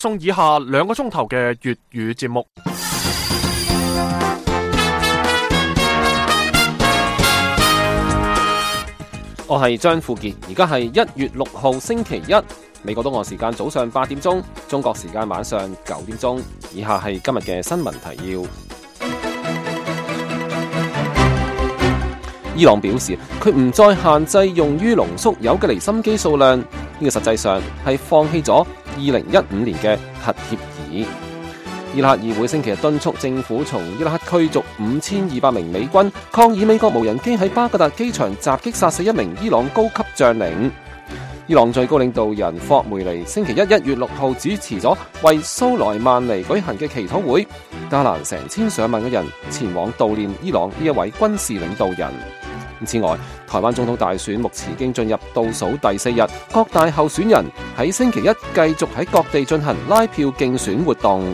送以下2個鐘頭嘅粵語節目。 我係張富傑，而家係1月6號星期一，美國東岸時間早上8點鐘，中國時間晚上9點鐘。以下係今日嘅新聞提要。伊朗表示，佢唔再限制用於濃縮鈾嘅離心機數量，呢個實際上係放棄咗2015年嘅核協議。伊拉克議會星期日敦促政府從伊拉克驅逐5200名美軍，抗議美國無人機喺巴格達機場襲擊殺死1名伊朗高級將領。伊朗最高領導人霍梅尼星期一1月6號主持咗為蘇萊曼尼舉行嘅祈禱會，加蘭成千上萬嘅人前往悼念伊朗呢一位軍事領導人。此外，台灣總統大選目前已經進入倒數第4日，各大候選人喺星期一繼續喺各地進行拉票競選活動。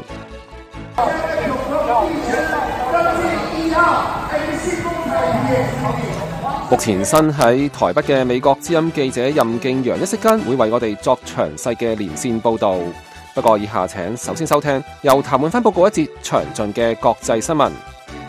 目前身喺台北嘅美國之音記者任敬陽一息間會為我哋作詳細嘅連線報導。不過以下請首先收聽由譚滿芬報告一節詳盡嘅國際新聞。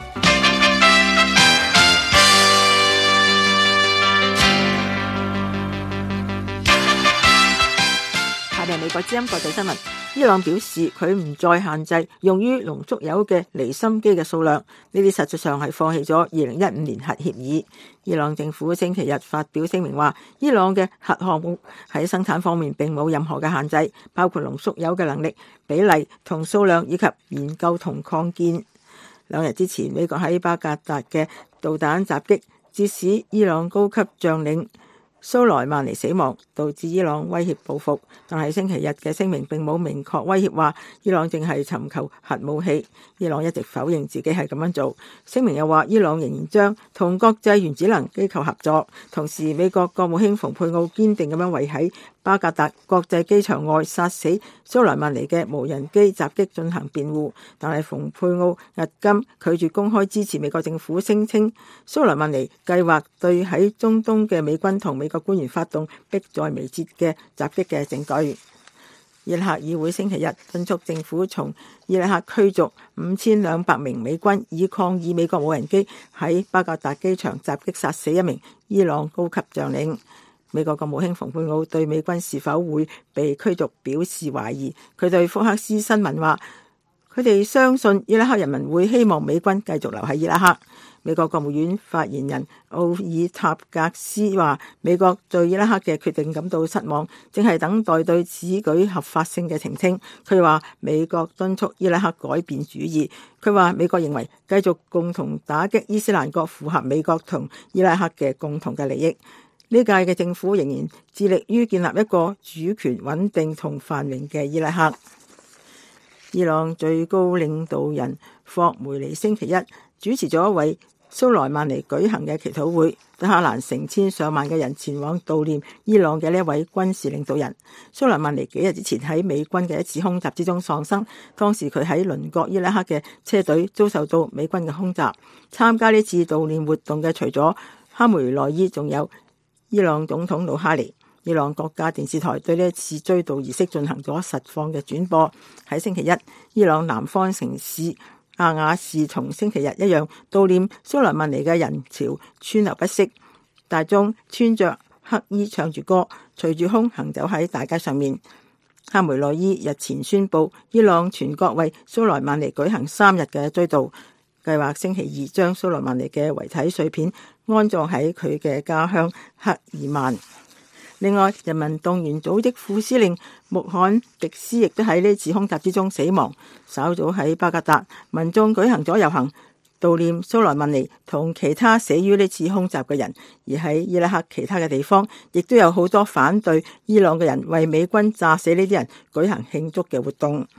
美國之音國際新聞，伊朗表示佢唔再限制用於濃縮鈾嘅離心機嘅數量，呢啲實際上係放棄咗2015年核協議。伊朗政府星期日發表聲明話，伊朗嘅核項目喺生產方面並冇任何嘅限制，包括濃縮鈾嘅能力、比例同數量，以及研究同擴建。2日之前，美國喺巴格達嘅導彈襲擊致使伊朗高級將領蘇萊曼尼死亡，導致伊朗威脅報復，但係星期日嘅聲明並冇明確威脅話伊朗正係尋求核武器。伊朗一直否認自己係咁樣做。聲明又話伊朗仍然將同國際原子能機構合作。同時，美國國務卿蓬佩奧堅定咁樣為喺巴格達國際機場外殺死蘇萊曼尼嘅無人機襲擊進行辯護，但係蓬佩奧日今拒絕公開支持美國政府聲稱蘇萊曼尼計劃對喺中東嘅美軍同美國官員發動迫在眉睫嘅襲擊嘅證據。伊拉克議會星期日敦促政府從伊拉克驅逐5200名美軍，以抗議美國無人機喺巴格達機場襲擊殺死1名伊朗高級將領。美國國務卿蓬佩奧對美軍是否會被驅逐表示懷疑。佢對福克斯新聞話，佢哋相信伊拉克人民會希望美軍繼續留喺伊拉克。美國國務院發言人奧爾塔格斯話，美國對伊拉克嘅決定感到失望，正係等待對此舉合法性嘅澄清。佢話美國敦促伊拉克改變主意。佢話美國認為繼續共同打擊伊斯蘭國符合美國同伊拉克嘅共同嘅利益。呢屆嘅政府仍然致力於建立一個主權穩定同繁榮嘅伊拉克。伊朗最高領導人霍梅尼星期一主持咗為蘇萊曼尼舉行嘅祈禱會，德黑蘭成千上萬嘅人前往悼念伊朗嘅呢一位軍事領導人。蘇萊曼尼幾日之前喺美軍嘅一次空襲之中喪生，當時佢喺鄰國伊拉克嘅車隊遭受到美軍嘅空襲。參加呢次悼念活動嘅除咗哈梅內伊，仲有伊朗總統魯哈尼。伊朗國家電視台對呢一次追悼儀式進行咗實況嘅轉播。喺星期一，伊朗南方城市阿瓦士同星期日一樣悼念蘇萊曼尼嘅人潮川流不息，大眾穿着黑衣唱住歌，隨住空行走喺大街上面。哈梅內伊日前宣布，伊朗全國為蘇萊曼尼舉行3日嘅追悼，計劃星期二將蘇萊曼尼嘅遺體碎片安葬喺佢嘅家鄉克爾曼。另外，人民動員組織副司令穆罕迪斯亦都喺呢次空襲之中死亡。稍早喺巴格達，民眾舉行咗遊行，悼念蘇萊曼尼同其他死於呢次空襲嘅人。而喺伊拉克其他嘅地方，亦都有好多反對伊朗嘅人為美軍炸死呢啲人舉行慶祝嘅活動。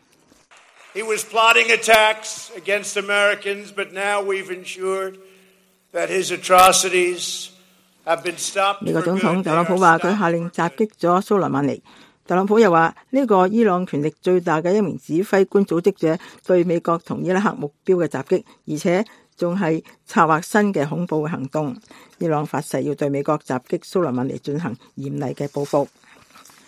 He was plotting attacks against Americans, but now we've ensured that his atrocities美國總統特朗普話佢下令襲擊咗蘇萊曼尼。特朗普又話呢個伊朗權力最大嘅一名指揮官組織者對美國同伊拉克目標嘅襲擊，而且仲係策劃新嘅恐怖行動。伊朗發誓要對美國襲擊蘇萊曼尼進行嚴厲嘅報復。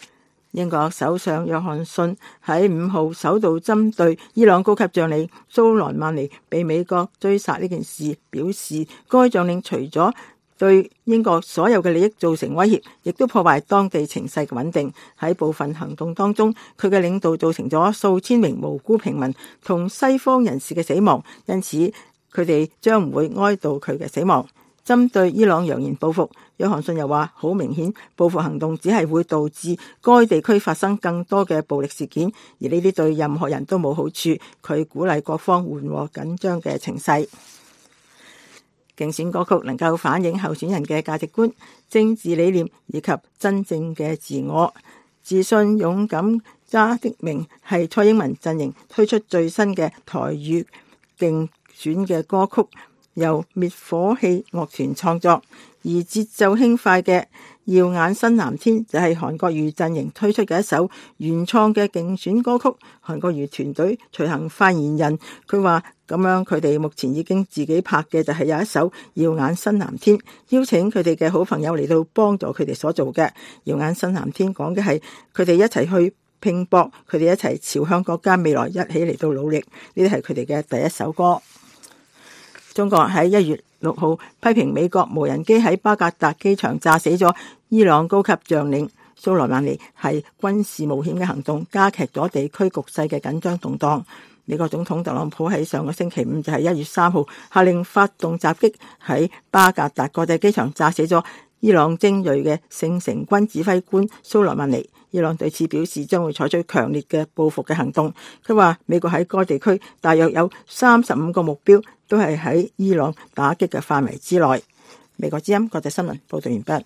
英國首相約翰遜喺5號首度針對伊朗高級將領蘇萊曼尼被美國追殺呢件事表示，該將領除咗對英國所有嘅利益造成威脅，亦都破壞當地情勢嘅穩定。喺部分行動當中，佢嘅領導造成咗數千名無辜平民同西方人士嘅死亡，因此佢哋將唔會哀悼佢嘅死亡。針對伊朗揚言報復，約翰遜又話好明顯，報復行動只係會導致該地區發生更多嘅暴力事件，而呢啲對任何人都冇好處。佢鼓勵各方緩和緊張嘅情勢。競選歌曲能夠反映候選人嘅價值觀、政治理念以及真正嘅自我。自信勇敢家的名係蔡英文陣營推出最新嘅台語競選嘅歌曲，由滅火器樂團創作，而節奏輕快嘅耀眼新藍天就係韓國瑜陣營推出嘅一首原創嘅競選歌曲。韓國瑜團隊隨行發言人佢話，咁樣佢哋目前已經自己拍嘅就係有一首耀眼新藍天，邀請佢哋嘅好朋友嚟到幫助佢哋所做嘅。耀眼新藍天講嘅係佢哋一齊去拼搏，佢哋一齊朝向國家未來一起嚟到努力，呢啲係佢哋嘅第一首歌。中國喺1月6號批評美國無人機喺巴格達機場炸死咗伊朗高級將領蘇萊曼尼，係軍事冒險嘅行動，加劇咗地區局勢嘅緊張動盪。美國總統特朗普喺上個星期五就係1月3號下令發動襲擊，喺巴格達國際機場炸死咗伊朗精銳嘅聖城軍指揮官蘇萊曼尼。伊朗對此表示將會採取強烈嘅報復嘅行動。佢話美國喺該地區大約有35個目標，都係喺伊朗打擊嘅範圍之內。美國之音國際新聞報道完畢。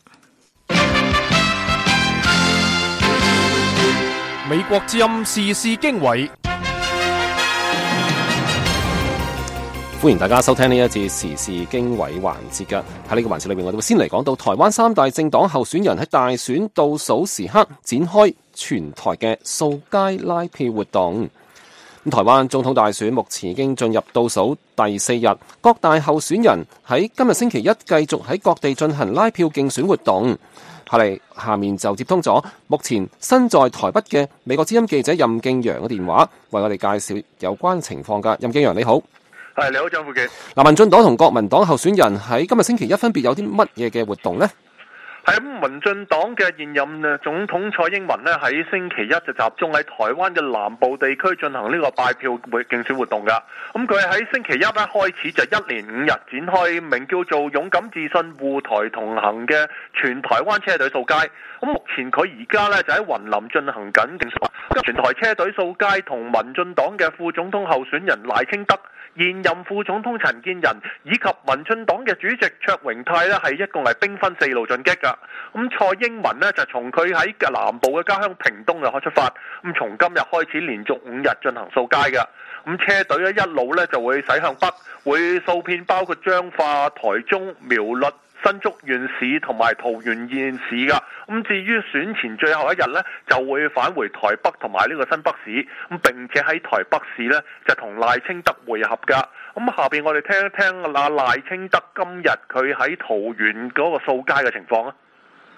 美國之音時事經緯， 歡迎大家收聽呢一節時事經緯環節嘅。喺呢個環節裏面，我哋會先嚟講到台灣3大政黨候選人喺大選倒數時刻展開全台嘅掃街拉票活動。台灣總統大選目前已經進入倒數第4日，各大候選人喺今日星期一繼續喺各地進行拉票競選活動。下面就接通咗目前身在台北嘅美國之音記者任敬揚嘅電話，為我哋介紹有關情況㗎。任敬揚你好。 係，你好，張富傑。 民進黨同國民黨候選人喺今日星期一分別有啲乜嘢嘅活動呢？ 係咁，民進黨嘅現任總統蔡英文呢，喺星期一就集中喺台灣嘅南部地區進行呢個拜票競選活動㗎。咁佢喺星期一開始就1連5日展開名叫做勇敢自信護台同行嘅全台灣車隊掃街。咁目前佢而家呢，就喺雲林進行緊競選，全台車隊掃街同民進黨嘅副總統候選人賴清德、現任副總統陳建仁以及民進黨嘅主席卓榮泰呢，係一共係兵分4路進擊㗎。咁蔡英文呢，就從佢喺南部嘅家鄉屏東就開出發，咁從今日開始連續5日進行掃街㗎。咁車隊呢，一路呢就會駛向北，會掃遍包括彰化、台中、苗栗、新竹縣市同埋桃園縣市㗎。咁至於選前最後一日呢，就會返回台北同埋呢個新北市，咁並且喺台北市呢，就同賴清德會合㗎。咁下邊我哋聽一聽賴清德今日佢喺桃園嗰個掃街嘅情況啊。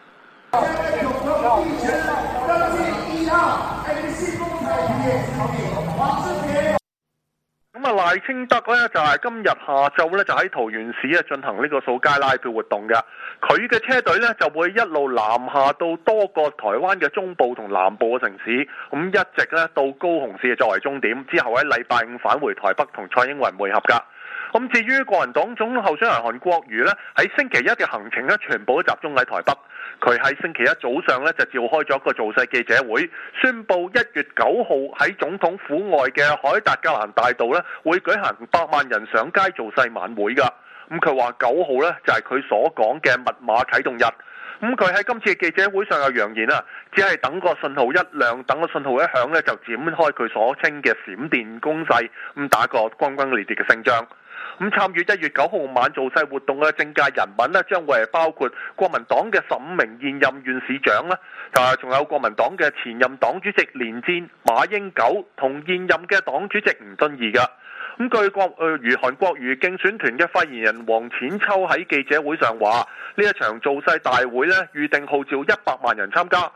賴清德咧就係今日下晝咧就喺桃園市啊進行呢個掃街拉票活動嘅。佢嘅車隊咧就會一路南下到多個台灣嘅中部同南部嘅城市，咁一直咧到高雄市作為終點，之後喺禮拜五返回台北同蔡英文會合噶。咁至於國民黨總統候選人韓國瑜呢，喺星期一嘅行程呢，全部都集中喺台北。佢喺星期一早上呢，就召開咗一個造勢記者會，宣布1月9號喺總統府外嘅凱達格蘭大道呢，會舉行100萬人上街造勢晚會㗎。咁佢話9號呢，就係佢所講嘅密碼啟動日。咁佢喺今次嘅記者會上有揚言啊，只係等個信號一亮，等個信號一響呢，就展開佢所稱嘅閃電攻勢，咁打個轟轟烈烈嘅勝仗。咁參與1月9號晚造勢活動嘅政界人物呢，將會係包括國民黨嘅15名現任縣市長啦，仲有國民黨嘅前任黨主席連戰、馬英九同現任嘅黨主席吳敦義㗎。咁據韓國瑜競選團嘅發言人黃淺秋喺記者會上話，呢一場造勢大會呢，預定號召100萬人參加。咁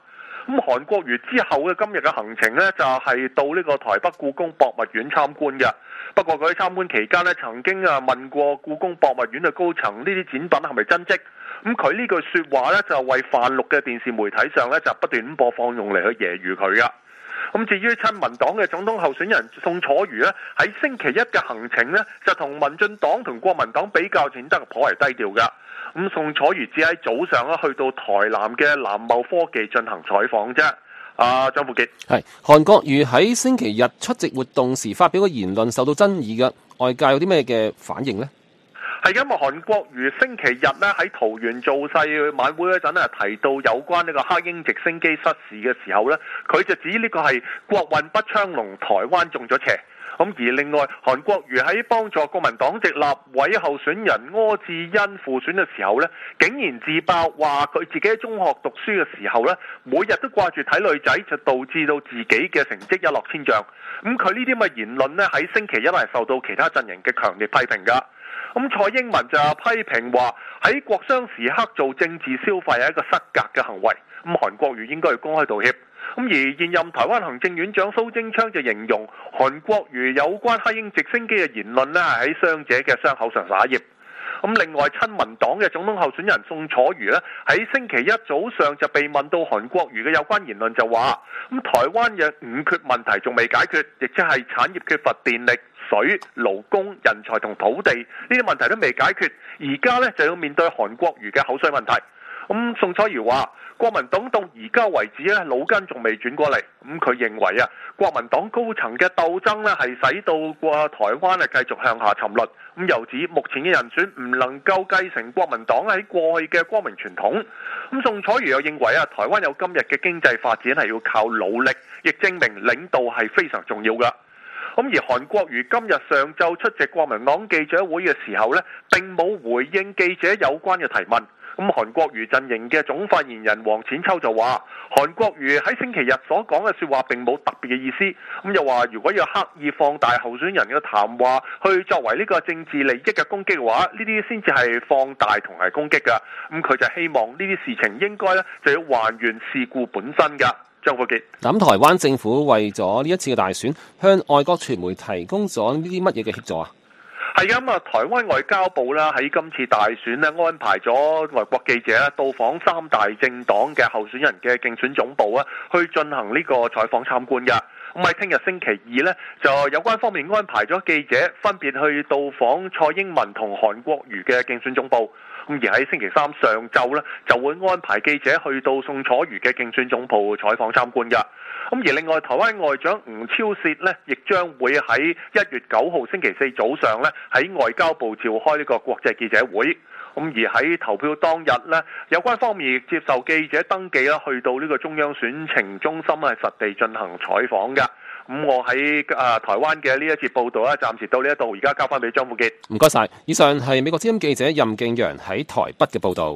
咁韓國瑜之後嘅今日嘅行程呢，就係到呢個台北故宮博物院參觀嘅。不過佢喺參觀期間呢，曾經問過故宮博物院嘅高層呢啲展品係咪真跡？咁佢呢句說話呢，就為泛綠嘅電視媒體上呢，就不斷播放，用嚟去揶揄佢噶。咁至於親民黨嘅總統候選人宋楚瑜呢，喺星期一嘅行程呢，就同民進黨同國民黨比較顯得頗為低調噶。咁宋楚瑜只喺早上呢，去到台南嘅南茂科技進行採訪啫。張富傑， 係韓國瑜喺星期日出席活動時發表嘅言論受到爭議嘅，外界有啲咩嘅反應呢？ 係因為韓國瑜星期日呢喺桃園造勢晚會嗰陣呢，提到有關呢個黑鷹直升機失事嘅時候呢，佢就指呢個係國運不昌隆，台灣中咗邪。咁而另外，韓國瑜喺幫助國民黨籍立委候選人柯志恩輔選嘅時候呢，竟然自爆話佢自己喺中學讀書嘅時候呢，每日都掛住睇女仔，就導致到自己嘅成績一落千丈。咁佢呢啲咁嘅言論呢，喺星期一係受到其他陣營嘅強烈批評㗎。咁蔡英文就批評話喺國殤時刻做政治消費係一個失格嘅行為。咁韓國瑜應該要公開道歉。咁而現任台灣行政院長蘇貞昌就形容韓國瑜有關黑鷹直升機嘅言論呢，係喺傷者嘅傷口上灑鹽。咁另外，親民黨嘅總統候選人宋楚瑜呢，喺星期一早上就被問到韓國瑜嘅有關言論，就話咁台灣嘅五缺問題仲未解決，亦即係產業缺乏電力、水、勞工、人才同土地呢啲問題都未解決，而家呢就要面對韓國瑜嘅口水問題。咁宋楚瑜話國民黨到而家為止咧，腦筋仲未轉過嚟。咁佢認為國民黨高層嘅鬥爭咧，係使到台灣繼續向下沉淪。咁又指目前嘅人選唔能夠繼承國民黨喺過去嘅光明傳統。咁宋楚瑜又認為台灣有今日嘅經濟發展係要靠努力，亦證明領導係非常重要㗎。咁而韓國瑜今日上晝出席國民黨記者會嘅時候呢，並冇回應記者有關嘅提問。咁韓國瑜陣營嘅總發言人黃淺秋就話，韓國瑜喺星期日所講嘅說話並冇特別嘅意思。咁又話如果要刻意放大候選人嘅談話去作為呢個政治利益嘅攻擊嘅話，呢啲先至係放大同係攻擊㗎。咁佢就希望呢啲事情應該呢就要還原事故本身㗎。張富傑， 咁台灣政府為咗呢一次嘅大選，向外國傳媒提供咗呢啲乜嘢嘅協助啊？ 係咁台灣外交部啦喺今次大選咧安排咗外國記者到訪三大政黨嘅候選人嘅競選總部去進行呢個採訪參觀㗎。咁喺聽日星期二呢，就有關方面安排咗記者分別去到訪蔡英文同韓國瑜嘅競選總部。咁而喺星期三上晝呢，就會安排記者去到宋楚瑜嘅競選總部採訪參觀㗎。咁而另外，台灣外長吳釗燮呢，亦將會喺1月9號星期四早上呢，喺外交部召開呢個國際記者會。咁而喺投票當日呢，有關方面亦接受記者登記啦，去到呢個中央選情中心實地進行採訪㗎。咁我喺台灣嘅呢一節報道暫時到呢一度，而家交翻俾張富傑。 唔該晒，以上係美國之音記者任敬陽喺台北嘅報導。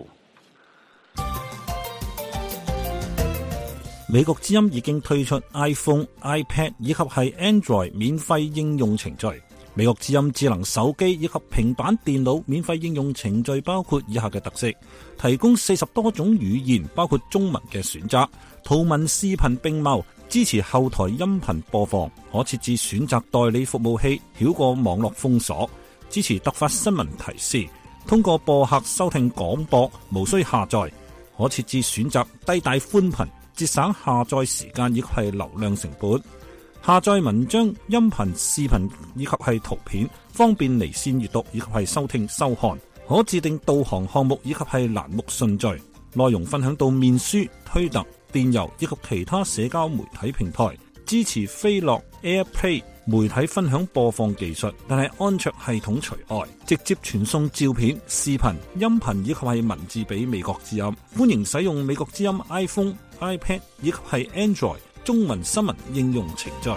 美國之音已經推出 iPhone、iPad 以及係 Android 免費應用程序。美國之音智能手機以及平板電腦免費應用程序包括以下嘅特色：提供40多種語言，包括中文嘅選擇，圖文視頻並茂，支持後台音頻播放，可設置選擇代理服務器，繞過網絡封鎖，支持突發新聞提示，通過播客收聽廣播，無需下載，可設置選擇低帶寬頻，節省下載時間以及係流量成本。下載文章、音頻、視頻以及係圖片，方便離線閱讀以及係收聽收看。可自定導航項目以及係欄目順序。內容分享到面書、推特、電郵以及其他社交媒體平台。支持飛樂 AirPlay 媒體分享播放技術，但係安卓系統除外。直接傳送照片、視頻、音頻以及係文字俾美國之音。歡迎使用美國之音 iPhone、iPad 以及係 Android中文新聞應用程序。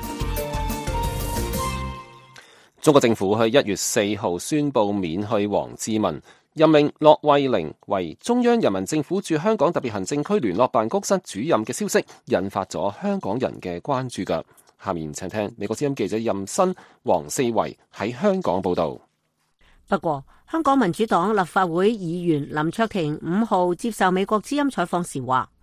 中國政府喺1月4號宣布免去王志民，任命駱惠寧為中央人民政府駐香港特別行政區聯絡辦公室主任嘅消息，引發咗香港人嘅關注㗎。下面請聽美國之音記者任新、黃四維喺香港報道。 不過，香港民主黨立法會議員林卓廷5號接受美國之音採訪時話，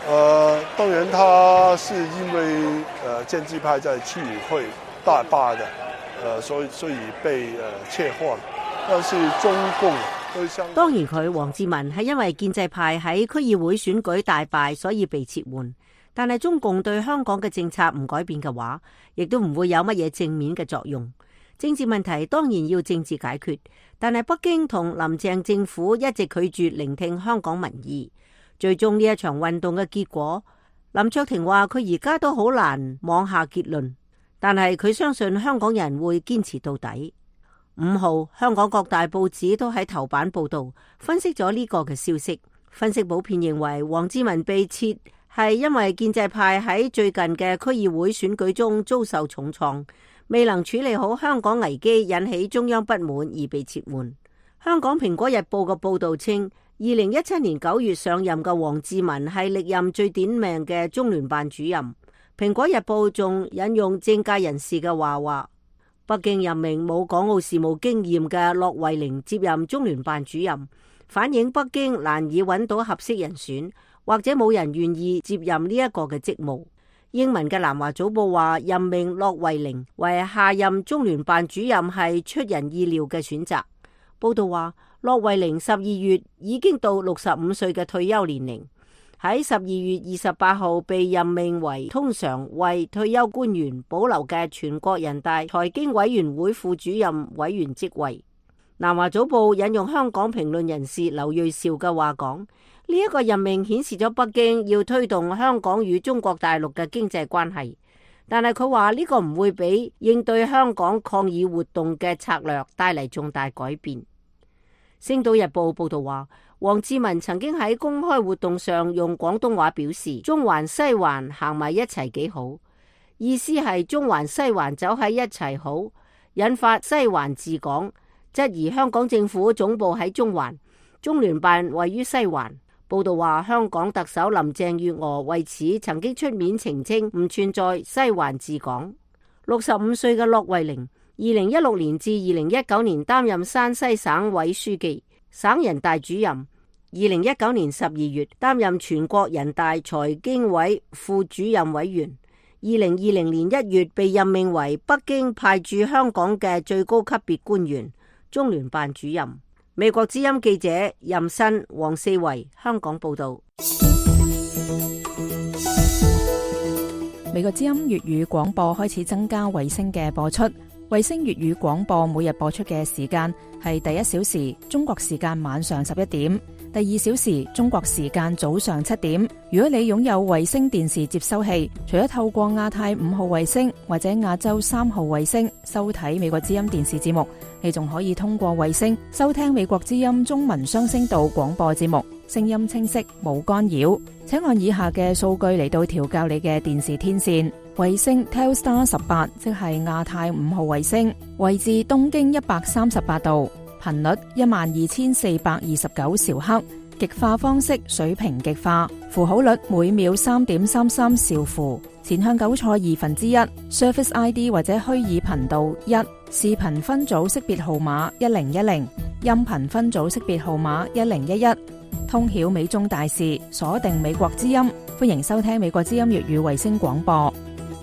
當然，他是因為建制派在區議會大敗的，所以被撤換。但是中共當然佢王志民係因為建制派喺區議會選舉大敗，所以被撤換。但係中共對香港嘅政策唔改變嘅話，亦都唔會有乜嘢正面嘅作用。政治問題當然要政治解決，但係北京同林鄭政府一直拒絕聆聽香港民意。最終呢一場運動嘅結果，林卓廷話佢而家都好難妄下結論，但係佢相信香港人會堅持到底。5號香港各大報紙都喺頭版報道，分析咗呢個嘅消息。分析普遍認為王志民被撤係因為建制派喺最近嘅區議會選舉中遭受重創，未能處理好香港危機，引起中央不滿而被撤換。香港蘋果日報嘅報道稱，2017年9月上任嘅王志民係歷任最短命嘅中聯辦主任。蘋果日報仲引用政界人士嘅話，北京任命冇港澳事務經驗嘅駱惠寧接任中聯辦主任，反映北京難以揾到合適人選，或者冇人願意接任呢一個嘅職務。英文嘅南華早報話，任命駱惠寧為下任中聯辦主任係出人意料嘅選擇。報道話，駱惠寧12月已經到65歲嘅退休年齡，喺12月28號被任命為通常為退休官員保留嘅全國人大財經委員會副主任委員職位。南華早報引用香港評論人士劉銳紹嘅話講，呢一個任命顯示咗北京要推動香港與中國大陸嘅經濟關係，但係佢話呢個唔會俾應對香港抗議活動嘅策略帶嚟重大改變。星島日報報道話，王志民曾經喺公開活動上用廣東話表示，中環西環行埋一齊幾好，意思係中環西環走喺一齊好，引發西環治港，質疑香港政府總部喺中環，中聯辦位於西環。報道話，香港特首林鄭月娥為此曾經出面澄清唔存在西環治港。65歲嘅駱惠寧2016年至2019年擔任山西省委書記、省人大主任。2019年12月擔任全國人大財經委副主任委員。2020年1月被任命為北京派駐香港嘅最高級別官員、中聯辦主任。美國之音記者任新、黃四維香港報道。 美國之音粵語廣播開始增加衛星嘅播出。衛星粵語廣播每日播出嘅時間係第1小時中國時間晚上11點，第2小時中國時間早上7點。如果你擁有衛星電視接收器，除咗透過亞太5號衛星或者亞洲3號衛星收睇美國之音電視節目，你仲可以通過衛星收聽美國之音中文雙聲道廣播節目，聲音清晰冇干擾。請按以下嘅數據嚟到調校你嘅電視天線。衛星 Telstar 18，即係亞太5號衛星，位置東經138度，頻率12429兆赫，極化方式水平極化，符號率每秒3.33兆符，前向9錯1/2 ，Surface ID 或者虛擬頻道1，視頻分組識別號碼1010，音頻分組識別號碼1011，通曉美中大事，鎖定美國之音，歡迎收聽美國之音粵語衛星廣播。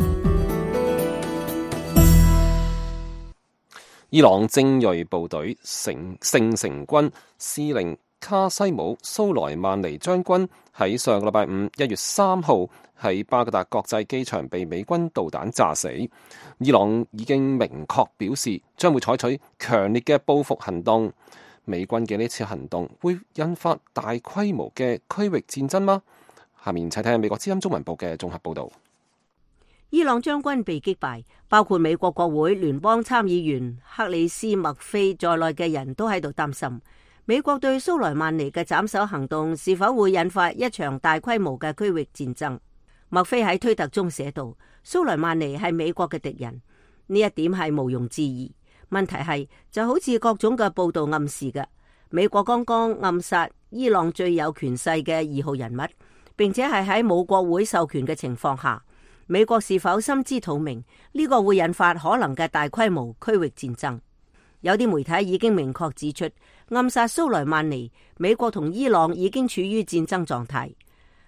伊朗精銳部隊聖城軍司令卡西姆蘇萊曼尼將軍喺上個禮拜5 1月3號喺巴格達國際機場被美軍導彈炸死。伊朗已經明確表示將會採取強烈嘅報復行動。美軍嘅呢次行動會引發大規模嘅區域戰爭嗎？下面請聽美國之音中文部嘅綜合報導。 伊朗將軍被擊敗，包括美國國會聯邦參議員克里斯麥菲在內嘅人都喺度擔心，美國對蘇萊曼尼嘅斬首行動是否會引發一場大規模嘅區域戰爭。麥菲喺推特中寫道，蘇萊曼尼係美國嘅敵人，呢一點係毋庸置疑。問題係就好似各種嘅報道暗示嘅，美國剛剛暗殺伊朗最有權勢嘅2號人物，並且係喺冇國會授權嘅情況下。美國是否心知肚明呢個會引發可能嘅大規模區域戰爭？有啲媒體已經明確指出，暗殺蘇萊曼尼，美國同伊朗已經處於戰爭狀態。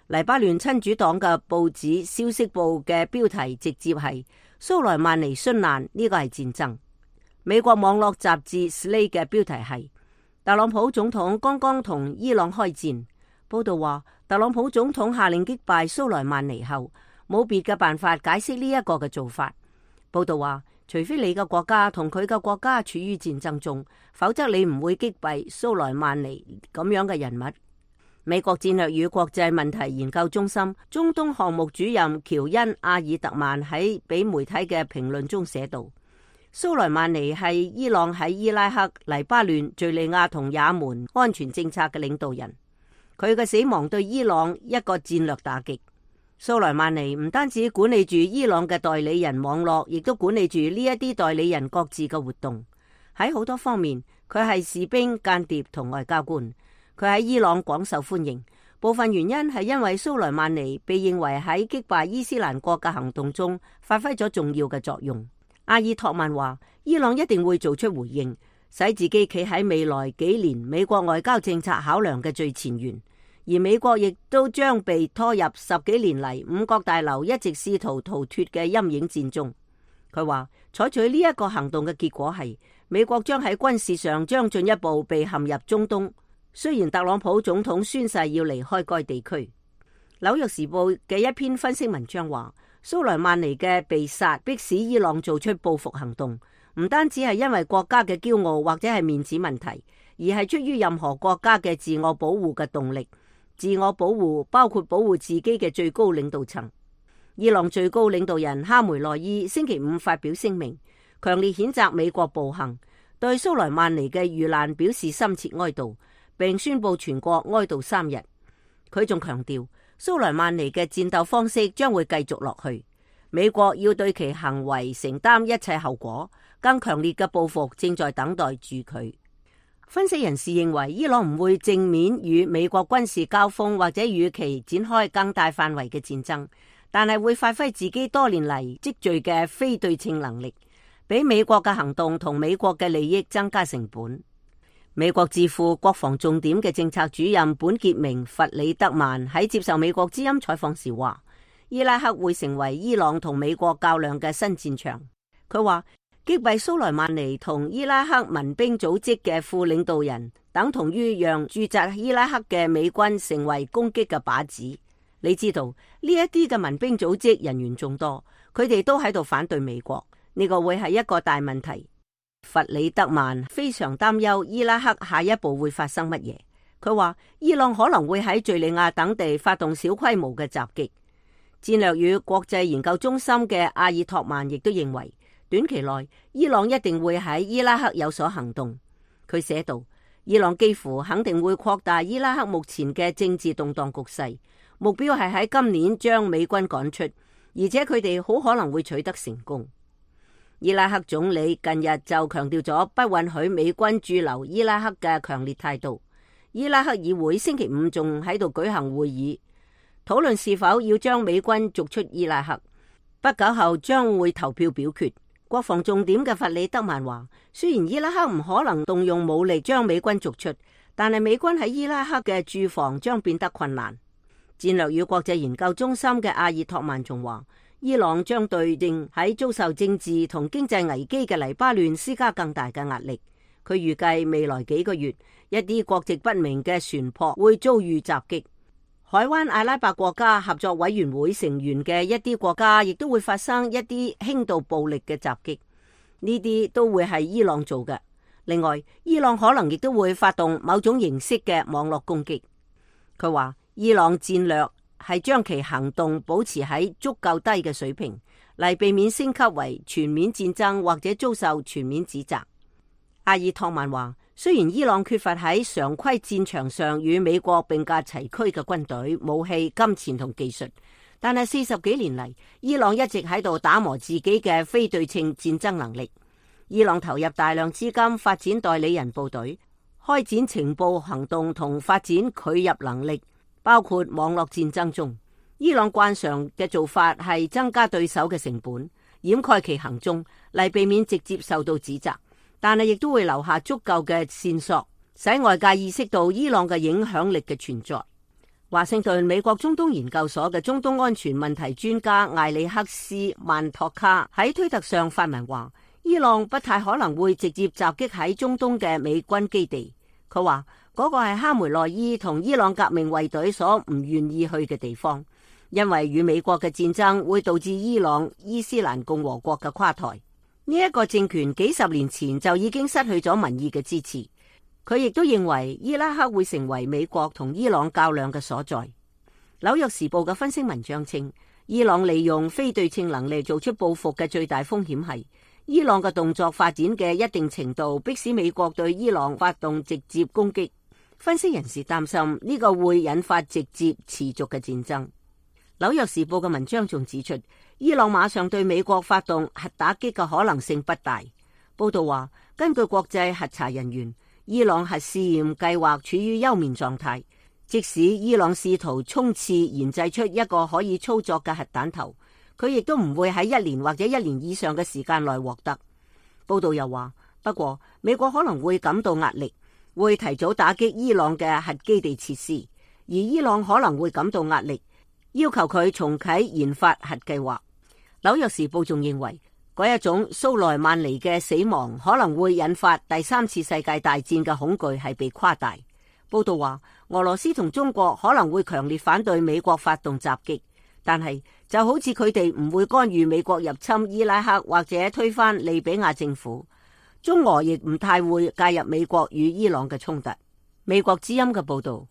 黎巴嫩親主黨嘅報紙消息報嘅標題直接係蘇萊曼尼殉難，呢個係戰爭。美國網絡雜誌 Slate 嘅標題係特朗普總統剛剛同伊朗開戰。報道話特朗普總統下令擊敗蘇萊曼尼後，冇別嘅辦法解釋呢一個嘅做法。報道話，除非你嘅國家同佢嘅國家處於戰爭中，否則你唔會擊敗蘇萊曼尼咁樣嘅人物。美國戰略與國際問題研究中心中東項目主任喬恩·阿爾特曼喺俾媒體嘅評論中寫道，蘇萊曼尼係伊朗喺伊拉克、黎巴嫩、敘利亞同也門安全政策嘅領導人，佢嘅死亡對伊朗一個戰略打擊。蘇萊曼尼唔單止管理住伊朗嘅代理人網絡，亦都管理住呢一啲代理人各自嘅活動。喺好多方面，佢係士兵、間諜同外交官。佢喺伊朗廣受歡迎，部分原因係因為蘇萊曼尼被認為喺擊敗伊斯蘭國嘅行動中發揮咗重要嘅作用。阿爾托曼話，伊朗一定會做出回應，使自己企喺未來幾年美國外交政策考量嘅最前沿，而美國亦都將被拖入10幾年嚟五角大樓一直試圖逃脫嘅陰影戰中。佢話，採取呢一個行動嘅結果係美國將喺軍事上將進一步被陷入中東。雖然特朗普總統宣誓要離開該地區。紐約時報嘅一篇分析文章話，蘇萊曼尼嘅被殺迫使伊朗做出報復行動，唔單止係因為國家嘅驕傲或者係面子問題，而係出於任何國家嘅自我保護嘅動力。自我保護包括保護自己嘅最高領導層。伊朗最高領導人哈梅內伊星期五發表聲明，強烈譴責美國暴行，對蘇萊曼尼嘅遇難表示深切哀悼，並宣布全國哀悼3日。佢仲強調，蘇萊曼尼嘅戰鬥方式將會繼續落去，美國要對其行為承擔一切後果，更強烈嘅報復正在等待住佢。分析人士認為，伊朗唔會正面與美國軍事交鋒或者與其展開更大範圍嘅戰爭，但係會發揮自己多年嚟積聚嘅非對稱能力，俾美國嘅行動同美國嘅利益增加成本。美國智庫國防重點嘅政策主任本傑明·弗里德曼喺接受美國之音採訪時話，伊拉克會成為伊朗同美國較量嘅新戰場。佢話，擊斃蘇萊曼尼同伊拉克民兵組織嘅副領導人，等同於讓駐紮伊拉克嘅美軍成為攻擊嘅靶子。你知道呢一啲嘅民兵組織人員眾多，佢哋都喺度反對美國，呢個會係一個大問題。弗里德曼非常擔憂伊拉克下一步會發生乜嘢。佢話，伊朗可能會喺敘利亞等地發動小規模嘅襲擊。戰略與國際研究中心嘅阿爾托曼亦都認為，短期內伊朗一定會喺伊拉克有所行動。佢寫道，伊朗幾乎肯定會擴大伊拉克目前嘅政治動盪局勢，目標係喺今年將美軍趕出，而且佢哋好可能會取得成功。伊拉克總理近日就強調咗不允許美軍駐留伊拉克嘅強烈態度。伊拉克議會星期五仲喺度舉行會議，討論是否要將美軍逐出伊拉克。不久後將會投票表決。國防重點嘅弗里德曼話，雖然伊拉克唔可能動用武力將美軍逐出，但係美軍喺伊拉克嘅駐防將變得困難。戰略與國際研究中心嘅阿爾托曼仲話，伊朗將對應喺遭受政治同經濟危機嘅黎巴嫩施加更大嘅壓力。佢預計未來幾個月，一啲國籍不明嘅船舶會遭遇襲擊。海灣阿拉伯國家合作委員會成員嘅一啲國家亦都會發生一啲輕度暴力嘅襲擊，呢啲都會係伊朗做嘅。另外，伊朗可能亦都會發動某種形式嘅網絡攻擊。佢話，伊朗戰略係將其行動保持喺足夠低嘅水平，嚟避免升級為全面戰爭或者遭受全面指責。阿爾托曼話，雖然伊朗缺乏喺常規戰場上與美國並駕齊驅嘅軍隊、武器、金錢同技術，但係40幾年嚟，伊朗一直喺度打磨自己嘅非對稱戰爭能力。伊朗投入大量資金發展代理人部隊，開展情報行動同發展拒入能力，包括網絡戰爭中。伊朗慣常嘅做法係增加對手嘅成本，掩蓋其行蹤，嚟避免直接受到指責。但係亦都會留下足夠嘅線索，使外界意識到伊朗嘅影響力嘅存在。 華盛頓美國中東研究所嘅中東安全問題專家艾里克斯曼托卡喺推特上發文話，伊朗不太可能會直接襲擊喺中東嘅美軍基地。佢話嗰個係哈梅內伊同伊朗革命衛隊所唔願意去嘅地方，因為與美國嘅戰爭會導致伊朗伊斯蘭共和國嘅垮台。呢一個政權幾十年前就已經失去咗民意嘅支持。佢亦都認為伊拉克會成為美國同伊朗較量嘅所在。紐約時報嘅分析文章稱，伊朗利用非對稱能力做出報復嘅最大風險係，伊朗嘅動作發展嘅一定程度迫使美國對伊朗發動直接攻擊。分析人士擔心呢個會引發直接持續嘅戰爭。紐約時報嘅文章仲指出，伊朗馬上對美國發動核打擊嘅可能性不大。報道話，根據國際核查人員，伊朗核試驗計劃處於休眠狀態，即使伊朗試圖衝刺研製出一個可以操作嘅核彈頭，佢亦都唔會喺1年或者1年以上嘅時間內獲得。報道又話，不過美國可能會感到壓力，會提早打擊伊朗嘅核基地設施，而伊朗可能會感到壓力，要求佢重啟研發核計劃。紐約時報仲認為，嗰一種蘇萊曼尼嘅死亡可能會引發第3次世界大戰嘅恐懼係被誇大。報道話，俄羅斯同中國可能會強烈反對美國發動襲擊，但係就好似佢哋唔會干預美國入侵伊拉克或者推翻利比亞政府，中俄亦唔太會介入美國與伊朗嘅衝突。美國之音嘅報道。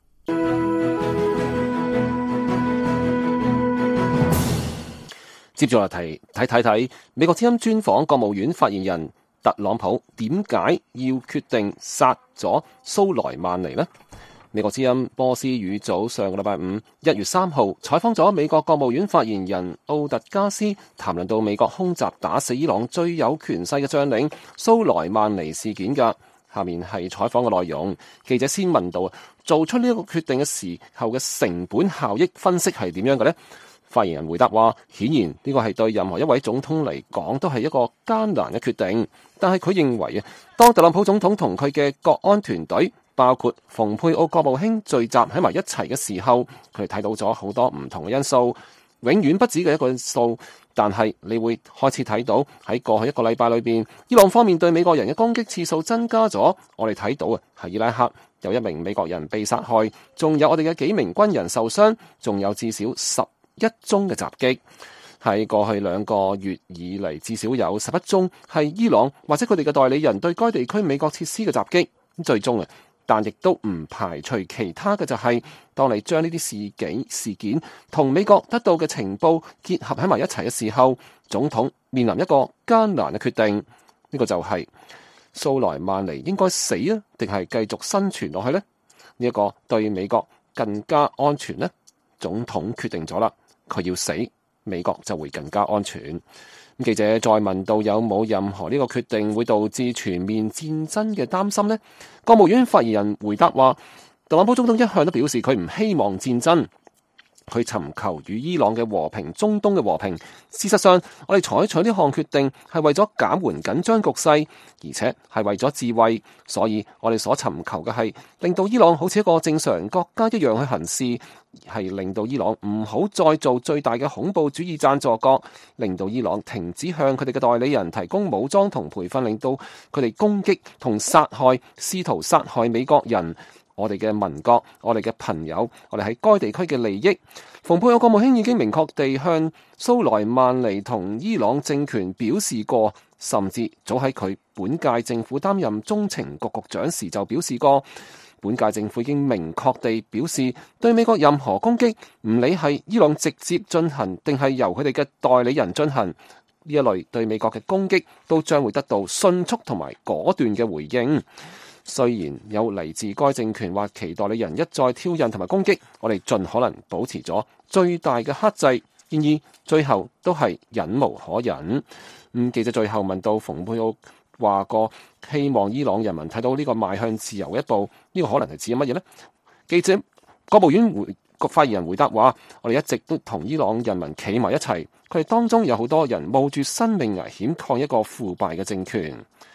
接住嚟睇美國之音專訪國務院發言人特朗普，點解要決定殺咗蘇萊曼尼呢？美國之音波斯語組上個禮拜5 1月3號採訪咗美國國務院發言人奧特加斯，談論到美國空襲打死伊朗最有權勢嘅將領蘇萊曼尼事件㗎。下面係採訪嘅內容。記者先問到做出呢一個決定嘅時候嘅成本效益分析係點樣嘅呢？發言人回答話，顯然呢個係對任何一位總統嚟講都係一個艱難嘅決定。但係佢認為啊，當特朗普總統同佢嘅國安團隊，包括蓬佩奧國務卿聚集喺埋一齊嘅時候，佢哋睇到咗好多唔同嘅因素，永遠不止嘅一個因素。但係你會開始睇到喺過去一個禮拜裏邊，伊朗方面對美國人嘅攻擊次數增加咗。我哋睇到啊，喺伊拉克有1名美國人被殺害，仲有我哋嘅幾名軍人受傷，仲有至少11宗嘅襲擊。喺過去2個月以嚟，至少有11宗係伊朗或者佢哋嘅代理人對該地區美國設施嘅襲擊。最終啊，但亦都唔排除其他嘅，就係當你將呢啲事件同美國得到嘅情報結合喺埋一齊嘅時候，總統面臨一個艱難嘅決定。呢個就係蘇萊曼尼應該死啊，定係繼續生存落去呢？呢一個對美國更加安全呢？總統決定咗啦，佢要死，美國就會更加安全。記者再問到有冇任何呢個決定會導致全面戰爭嘅擔心呢？國務院發言人回答話，特朗普總統一向都表示佢唔希望戰爭，佢尋求與伊朗嘅和平、中東嘅和平。事實上，我哋採取呢項決定係為咗減緩緊張局勢，而且係為咗自衛。所以我哋所尋求嘅係令到伊朗好似一個正常國家一樣去行事，係令到伊朗唔好再做最大嘅恐怖主義贊助國，令到伊朗停止向佢哋嘅代理人提供武裝同培訓，令到佢哋攻擊同殺害、試圖殺害美國人、我哋嘅鄰國、我哋嘅朋友、我哋喺該地區嘅利益。蓬佩奧國務卿已經明確地向蘇萊曼尼同伊朗政權表示過，甚至早喺佢本屆政府擔任中情局局長時就表示過，本屆政府已經明確地表示，對美國任何攻擊，唔理係伊朗直接進行定係由佢哋嘅代理人進行，呢一類對美國嘅攻擊都將會得到迅速同埋果斷嘅回應。雖然有嚟自該政權或其代理人一再挑釁同埋攻擊，我哋盡可能保持咗最大嘅克制。然而最後都係忍無可忍。記者最後問到蓬佩奧話過希望伊朗人民睇到呢個邁向自由嘅一步，呢個可能係指乜嘢呢？記者國務院發言人回答話，我哋一直都同伊朗人民企埋一齊，佢哋當中有好多人冒住生命危險抗一個腐敗嘅政權。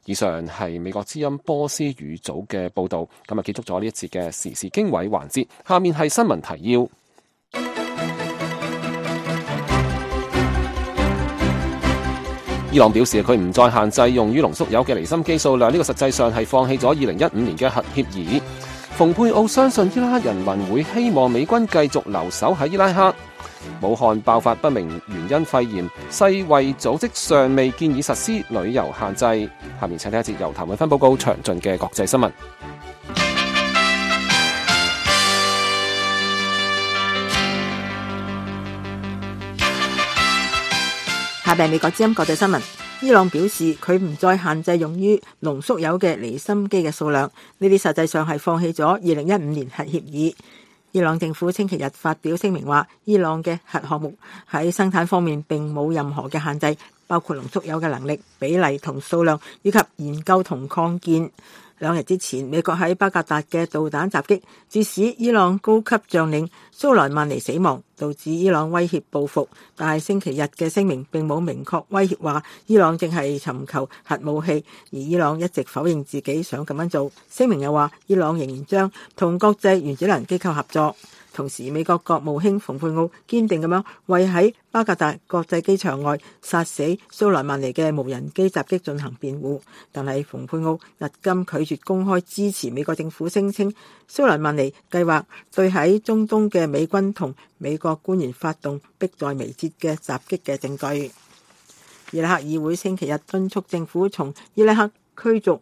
以上係美國之音波斯語組嘅報導，今日結束咗呢一節嘅時事經緯環節。下面係新聞提要。伊朗表示佢唔再限制用於濃縮鈾嘅離心機數量，呢個實際上係放棄咗2015年嘅核協議。蓬佩奧相信伊拉克人民會希望美軍繼續留守喺伊拉克。武漢爆發不明原因肺炎，世衛組織尚未建議實施旅遊限制。下面請睇一節由譚永芬報告詳盡嘅國際新聞。 下邊美國之音國際新聞。伊朗表示佢唔再限制用於濃縮鈾嘅離心機嘅數量，呢啲實際上係放棄咗2015年核協議。伊朗政府星期日發表聲明話，伊朗嘅核項目喺生產方面並冇任何嘅限制，包括濃縮鈾嘅能力、比例同數量，以及研究同擴建。2日之前，美國喺巴格達嘅導彈襲擊致使伊朗高級將領蘇萊曼尼死亡，導致伊朗威脅報復。但係星期日嘅聲明並冇明確威脅話伊朗正係尋求核武器，而伊朗一直否認自己想咁樣做。聲明又話伊朗仍然將同國際原子能機構合作。同時，美國國務卿蓬佩奧堅定咁樣為喺巴格達國際機場外殺死蘇萊曼尼嘅無人機襲擊進行辯護，但係蓬佩奧日今拒絕公開支持美國政府聲稱蘇萊曼尼計劃對喺中東嘅美軍同美國官員發動迫在眉睫嘅襲擊嘅證據。伊拉克議會星期日敦促政府從伊拉克驅逐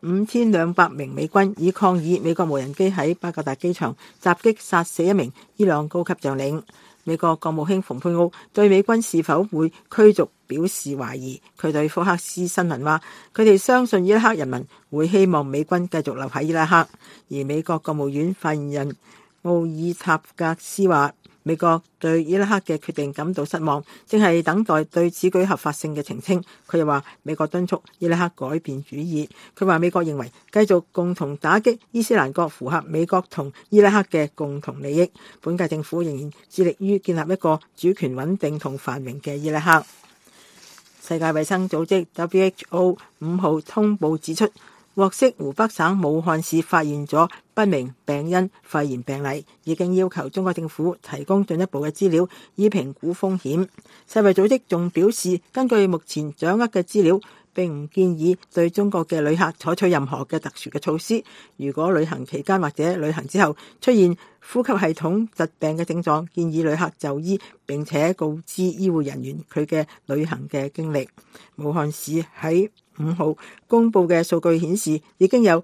5200名美軍，以抗議美國無人機喺巴格達機場襲擊殺死一名伊朗高級將領。美國國務卿蓬佩奧對美軍是否會驅逐表示懷疑。佢對福克斯新聞話，佢哋相信伊拉克人民會希望美軍繼續留喺伊拉克。而美國國務院發言人奧爾塔格斯話，美國對伊拉克嘅決定感到失望，正係等待對此舉合法性嘅澄清。佢又話美國敦促伊拉克改變主意。佢話美國認為繼續共同打擊伊斯蘭國符合美國同伊拉克嘅共同利益。本屆政府仍然致力於建立一個主權穩定同繁榮嘅伊拉克。世界衛生組織 WHO 5號通報指出，獲悉湖北省武漢市發現咗不明病因肺炎病例，已經要求中國政府提供進一步嘅資料以評估風險。世衛組織仲表示，根據目前掌握嘅資料，並唔建議對中國嘅旅客採取任何嘅特殊嘅措施。如果旅行期間或者旅行之後出現呼吸系統疾病嘅症狀，建議旅客就醫，並且告知醫護人員佢嘅旅行嘅經歷。武漢市喺5號公布嘅數據顯示，已經有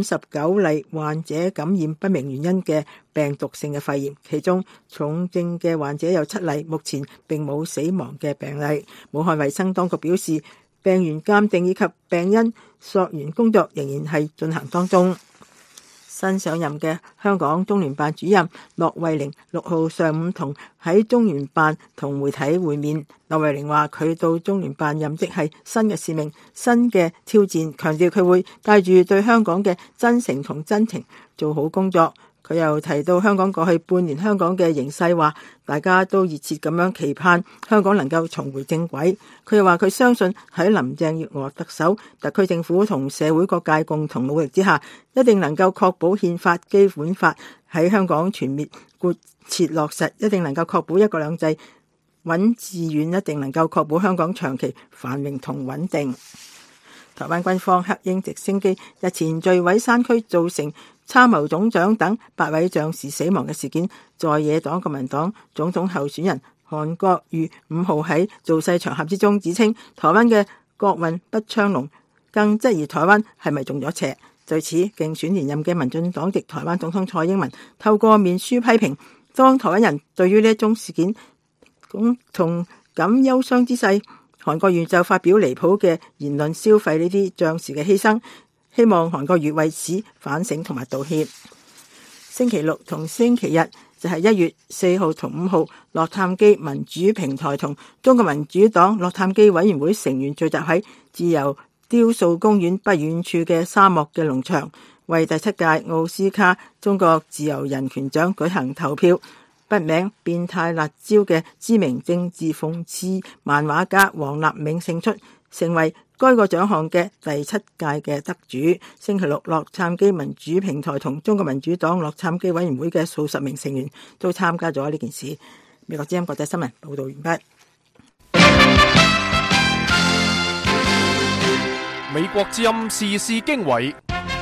59例患者感染不明原因嘅病毒性嘅肺炎，其中重症嘅患者有7例，目前並冇死亡嘅病例。武漢衛生當局表示，病原鑑定以及病因溯源工作仍然係進行當中。新上任嘅香港中聯辦主任駱惠寧6號上午喺中聯辦同媒體會面。駱惠寧話佢到中聯辦任職係新嘅使命、新嘅挑戰，強調佢會帶住對香港嘅真誠同真情做好工作。佢又提到香港過去半年香港嘅形勢，話大家都熱切咁樣期盼香港能夠重回正軌。佢又話佢相信喺林鄭月娥特首、特區政府同社會各界共同努力之下，一定能夠確保憲法、基本法喺香港全面貫徹落實，一定能夠確保一國兩制穩致遠，一定能夠確保香港長期繁榮同穩定。台灣軍方黑鷹直升機日前墜毀山區，造成參謀總長等8位將士死亡嘅事件，在野黨國民黨總統候選人韓國瑜5號喺造勢場合之中指稱台灣嘅國運不昌隆，更質疑台灣係咪中咗邪。對此，競選連任嘅民進黨籍台灣總統蔡英文透過面書批評，當台灣人對於呢一宗事件同感憂傷之際，韓國瑜就發表離譜嘅言論，消費呢啲將士嘅犧牲，希望韓國瑜為此反省同埋道歉。星期六同星期日就係1月4號同5號，洛杉磯民主平台同中國民主黨洛杉磯委員會成員聚集喺自由雕塑公園不遠處嘅沙漠嘅農場，為第7屆奧斯卡中國自由人權獎舉行投票。筆名變態辣椒嘅知名政治諷刺漫畫家黃立銘勝出，成為該個獎項嘅第7屆嘅得主。星期六，洛杉磯民主平台同中國民主黨洛杉磯委員會嘅數十名成員都參加咗呢件事。美國之音國際新聞報道完畢。 美國之音時事經緯，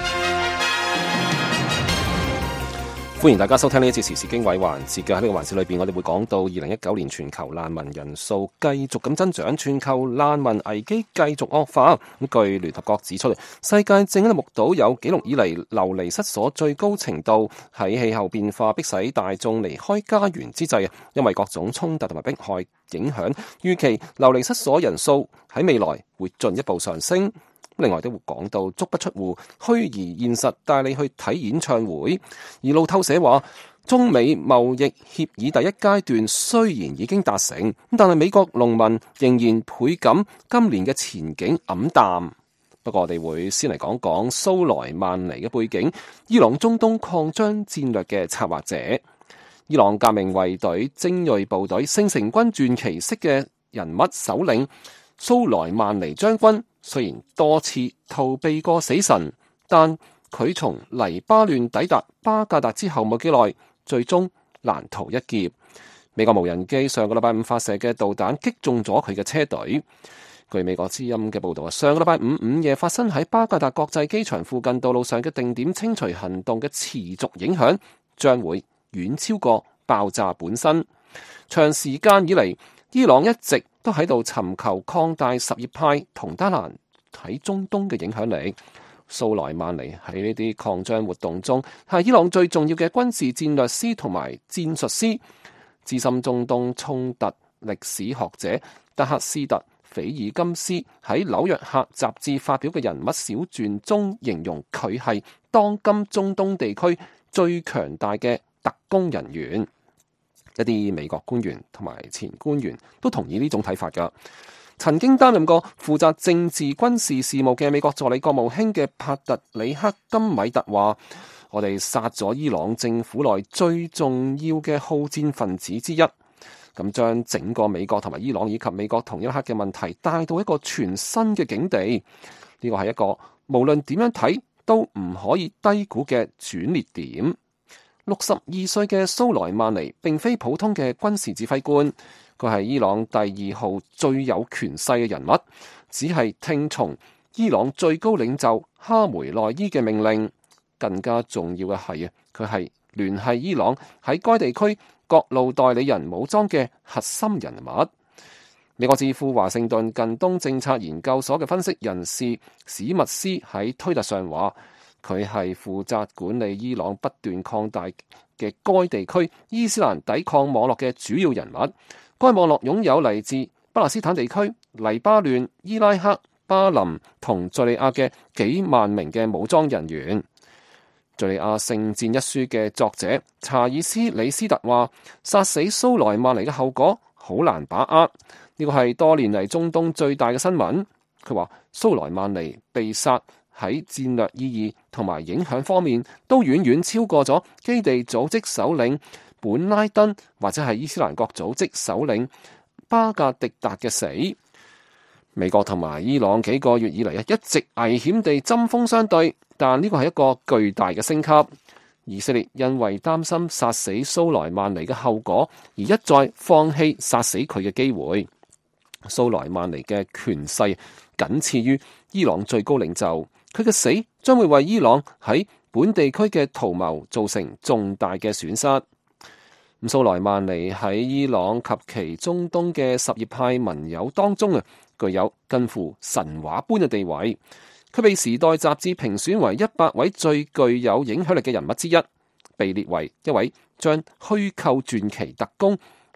歡迎大家收聽呢一節時事經緯環節嘅。喺呢個環節裏邊，我哋會講到2019年全球難民人數繼續咁增長，全球難民危機繼續惡化。咁據聯合國指出，世界正喺度目睹有紀錄以嚟流離失所最高程度。喺氣候變化迫使大眾離開家園之際，因為各種衝突同埋迫害影響，預期流離失所人數喺未來會進一步上升。另外都會講到足不出戶，虛擬現實帶你去睇演唱會。而路透社話，中美貿易協議第一階段雖然已經達成，但係美國農民仍然倍感今年嘅前景黯淡。不過我哋會先嚟講講蘇萊曼尼嘅背景，伊朗中東擴張戰略嘅策劃者。伊朗革命衛隊精銳部隊聖城軍傳奇式嘅人物首領蘇萊曼尼將軍，雖然多次逃避過死神，但佢從黎巴嫩抵達巴格達之後冇幾耐，最終難逃一劫。美國無人機上個禮拜五發射嘅導彈擊中咗佢嘅車隊。據美國之音嘅報道，上個禮拜五午夜發生喺巴格達國際機場附近道路上嘅定點清除行動嘅持續影響，將會遠超過爆炸本身。長時間以嚟，伊朗一直都喺度尋求擴大什葉派同德蘭喺中東嘅影響力。蘇萊曼尼喺呢啲擴張活動中係伊朗最重要嘅軍事戰略師同埋戰術師。資深中東衝突歷史學者德克斯特斐爾金斯喺紐約客雜誌發表嘅人物小傳中形容佢係當今中東地區最強大嘅特工人員。一啲美國官員同埋前官員都同意呢種睇法㗎。曾經擔任過負責政治軍事事務嘅美國助理國務卿嘅帕特里克金米特話：我哋殺咗伊朗政府內最重要嘅好戰分子之一，咁將整個美國同埋伊朗以及美國同伊拉克嘅問題帶到一個全新嘅境地。呢個係一個無論點樣睇都唔可以低估嘅轉捩點。62歲嘅蘇萊曼尼並非普通嘅軍事指揮官，佢係伊朗第2號最有權勢嘅人物，只係聽從伊朗最高領袖哈梅內伊嘅命令。更加重要嘅係佢係聯繫伊朗喺該地區各路代理人武裝嘅核心人物。美國智庫華盛頓近東政策研究所嘅分析人士史密斯喺推特上話，佢係負責管理伊朗不斷擴大嘅該地區伊斯蘭抵抗網絡嘅主要人物。該網絡擁有嚟自巴勒斯坦地區、黎巴嫩、伊拉克、巴林同敘利亞嘅幾萬名嘅武裝人員。敘利亞聖戰一書嘅作者查爾斯李斯特話，殺死蘇萊曼尼嘅後果好難把握，呢個係多年嚟中東最大嘅新聞。佢話蘇萊曼尼被殺喺戰略意義同埋影響方面都遠遠超過咗基地組織首領本拉登或者係伊斯蘭國組織首領巴格迪達嘅死。美國同埋伊朗幾個月以嚟一直危險地針鋒相對，但呢個係一個巨大嘅升級。以色列因為擔心殺死蘇萊曼尼嘅後果，而一再放棄殺死佢嘅機會。蘇萊曼尼嘅權勢僅次於伊朗最高領袖，佢嘅死將會為伊朗喺本地區嘅圖謀造成重大嘅損失。蘇萊曼尼喺伊朗及其中東嘅什葉派盟友當中具有近乎神話般嘅地位。佢被《時代》雜誌評選為100位最具有影響力嘅人物之一，被列為一位將虛構傳奇特工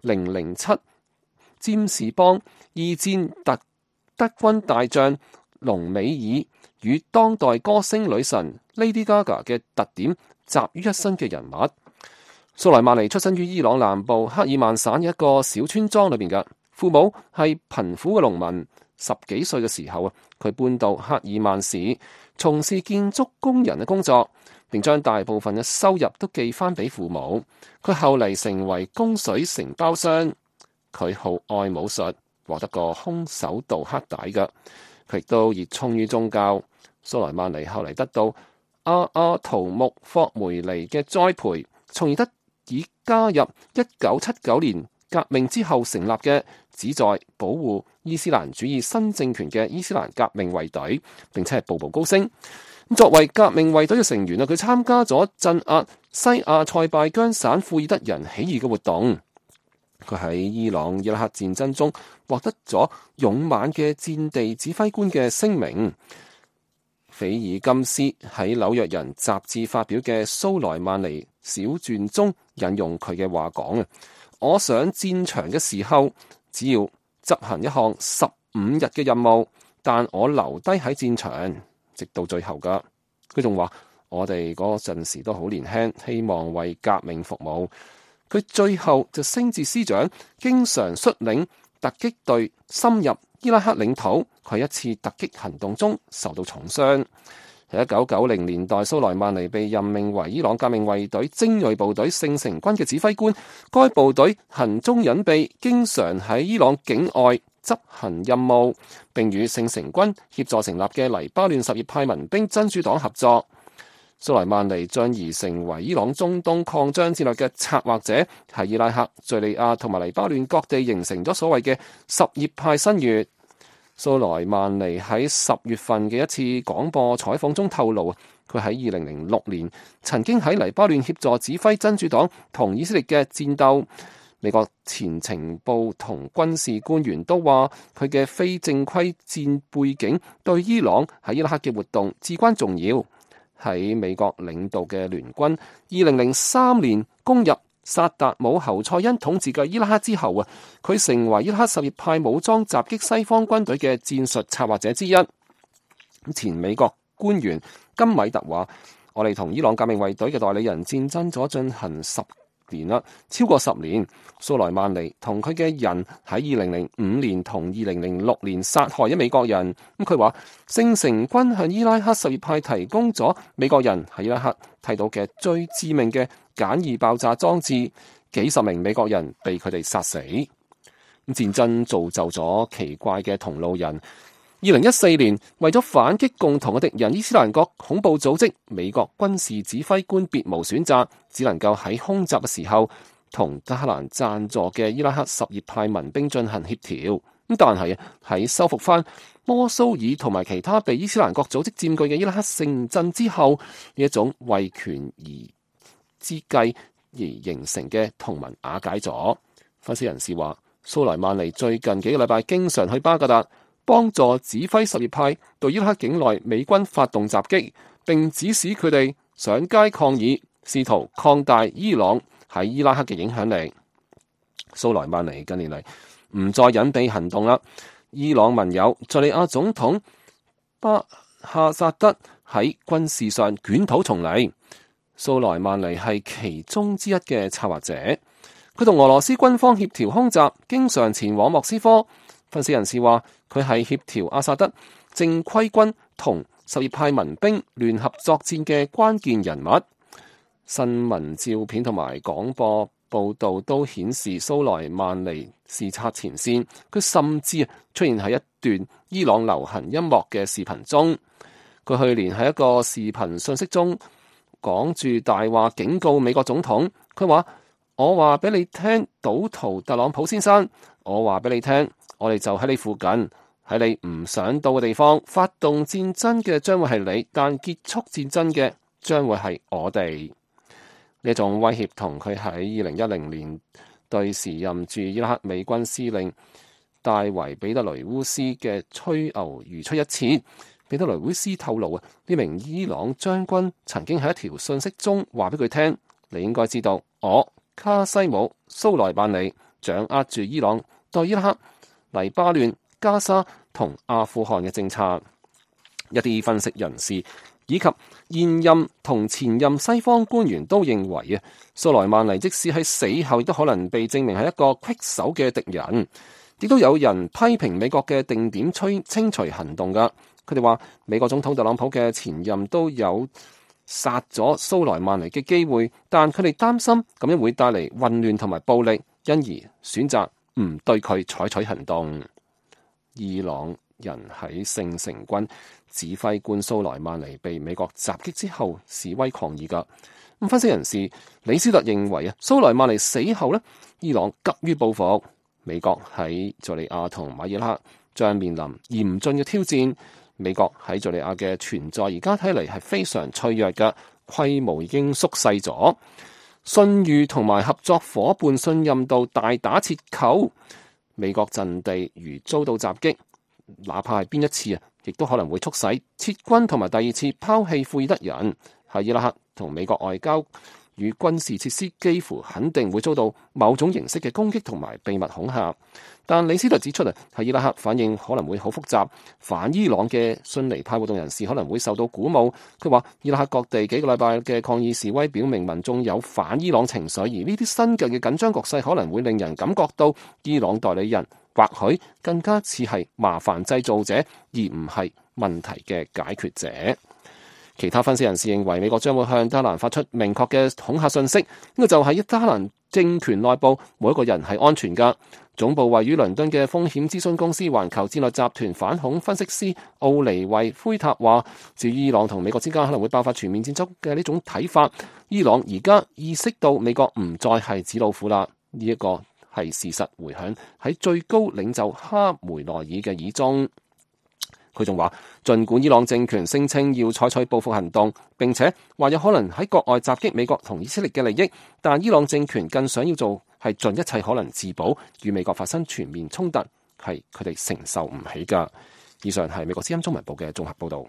007占士邦、二戰德軍大將隆美爾與當代歌星女神 Lady Gaga 嘅特點集於一身嘅人物。蘇萊曼尼出生於伊朗南部克爾曼省一個小村莊裏邊嘅，父母係貧苦嘅農民。10幾歲嘅時候佢搬到克爾曼市，從事建築工人嘅工作，並將大部分嘅收入都寄翻俾父母。佢後嚟成為供水承包商。佢好愛武術，獲得個空手道黑帶嘅。佢佢亦都熱衷於宗教。蘇萊曼尼後嚟得到阿圖穆霍梅尼嘅栽培，從而得以加入1979年革命之後成立嘅旨在保護伊斯蘭主義新政權嘅伊斯蘭革命衛隊，並且係步步高升。作為革命衛隊嘅成員，佢參加咗鎮壓西亞塞拜疆省庫爾德人起義嘅活動。佢喺伊朗伊拉克戰爭中獲得咗勇猛嘅戰地指揮官嘅聲名。菲爾金斯喺紐約人雜誌發表嘅蘇萊曼尼小傳中引用佢嘅話講：我上戰場嘅時候，只要執行一項15日嘅任務，但我留低喺戰場直到最後噶。佢仲話：我哋嗰陣時都好年輕，希望為革命服務。佢最後就升至師長，經常率領突擊隊深入伊拉克領土。佢喺一次突擊行動中受到重傷。喺1990年代，蘇萊曼尼被任命為伊朗革命衛隊精銳部隊聖城軍嘅指揮官。該部隊行蹤隱秘，經常喺伊朗境外執行任務，並與聖城軍協助成立嘅黎巴嫩什葉派民兵真主黨合作。蘇萊曼尼將而成為伊朗中東擴張戰略嘅策劃者，喺伊拉克、敘利亞同埋黎巴嫩各地形成咗所謂嘅什葉派新月。蘇萊曼尼喺10月份嘅一次廣播採訪中透露，佢喺2006年曾經喺黎巴嫩協助指揮真主黨同以色列嘅戰鬥。美國前情報同軍事官員都話，佢嘅非正規戰背景對伊朗喺伊拉克嘅活動至關重要。喺美國領導嘅聯軍2003年攻入薩達姆侯賽因統治嘅伊拉克之後啊，佢成為伊拉克什葉派武裝襲擊西方軍隊嘅戰術策劃者之一。前美國官員金米特話：我哋同伊朗革命衛隊嘅代理人戰爭咗進行10年啦，超過10年。蘇萊曼尼同佢嘅人喺2005年同2006年殺害咗美國人。佢話聖城軍向伊拉克什葉派提供咗美國人喺伊拉克睇到嘅最致命嘅簡易爆炸裝置，幾十名美國人被佢哋殺死。戰爭造就咗奇怪嘅同路人。2014年，為咗反擊共同嘅敵人伊斯蘭國恐怖組織，美國軍事指揮官別無選擇，只能夠喺空襲嘅時候同德黑蘭贊助嘅伊拉克什葉派民兵進行協調。但係喺收復翻摩蘇爾同埋其他被伊斯蘭國組織佔據嘅伊拉克城鎮之後，呢一種為權而之計而形成嘅同盟瓦解咗。分析人士話，蘇萊曼尼最近幾個禮拜經常去巴格達，幫助指揮什葉派對伊拉克境內美軍發動襲擊，並指使佢哋上街抗議，試圖擴大伊朗喺伊拉克嘅影響力。蘇萊曼尼近年嚟唔再隱蔽行動啦。伊朗盟友敘利亞總統巴哈薩德喺軍事上捲土重嚟，蘇萊曼尼係其中之一嘅策劃者。佢同俄羅斯軍方協調空襲，經常前往莫斯科。分析人士話，佢係協調阿薩德正規軍同什葉派民兵聯合作戰嘅關鍵人物。新聞照片同埋廣播報道都顯示蘇萊曼尼視察前線，佢甚至出現喺一段伊朗流行音樂嘅視頻中。佢去年喺一個視頻信息中講住大話，警告美國總統。佢話：我話俾你聽，賭徒特朗普先生，我話俾你聽，我哋就喺你附近，喺你唔想到嘅地方發動戰爭嘅將會係你，但結束戰爭嘅將會係我哋。呢一種威脅同佢喺2010年對時任駐伊拉克美軍司令戴維彼得雷烏斯嘅吹牛如出一轍。彼得雷烏斯透露呢名伊朗將軍曾經喺一條信息中話俾佢聽：你應該知道，我卡西姆蘇萊曼尼掌握住伊朗對伊拉克、黎巴嫩、加沙同阿富汗嘅政策。一啲分析人士以及現任同前任西方官員都認為蘇萊曼尼即使喺死後亦都可能被證明係一個棘手嘅敵人。亦都有人批評美國嘅定點清除行動噶。佢哋話美國總統特朗普嘅前任都有殺咗蘇萊曼尼嘅機會，但佢哋擔心咁樣會帶嚟混亂同埋暴力，因而選擇唔對佢採取行動。伊朗人喺聖城軍指揮官蘇萊曼尼被美國襲擊之後示威抗議㗎。咁分析人士李斯特認為啊，蘇萊曼尼死後呢，伊朗急於報復，美國喺敘利亞同馬爾克將面臨嚴峻嘅挑戰。美國喺敘利亞嘅存在而家睇嚟係非常脆弱嘅，規模已經縮細咗，信譽同埋合作夥伴信任度大打折扣。美國陣地如遭到襲擊，哪怕係邊一次啊，亦都可能會促使撤軍同埋第二次拋棄庫爾德人。喺伊拉克同美國外交與軍事設施幾乎肯定會遭到某種形式嘅攻擊同埋秘密恐嚇。但李斯特指出啊，喺伊拉克反應可能會好複雜，反伊朗嘅遜尼派活動人士可能會受到鼓舞。佢話伊拉克各地幾個禮拜嘅抗議示威表明民眾有反伊朗情緒，而呢啲新嘅緊張局勢可能會令人感覺到伊朗代理人或許更加似係麻煩製造者，而唔係問題嘅解決者。其他分析人士認為，美國將會向德黑蘭發出明確嘅恐嚇信息，呢個就係德黑蘭政權內部每一個人係安全㗎。總部位於倫敦嘅風險諮詢公司環球戰略集團反恐分析師奧尼維奎塔話，至於伊朗同美國之間可能會爆發全面戰爭嘅呢種睇法，伊朗而家意識到美國唔再係紙老虎啦，呢一個係事實回響喺最高領袖哈梅內爾嘅耳中。佢仲話，儘管伊朗政權聲稱要採取報復行動，並且話有可能喺國外襲擊美國同以色列嘅利益，但伊朗政權更想要做係盡一切可能自保，與美國發生全面衝突係佢哋承受唔起㗎。以上係美國之音中文部嘅綜合報導。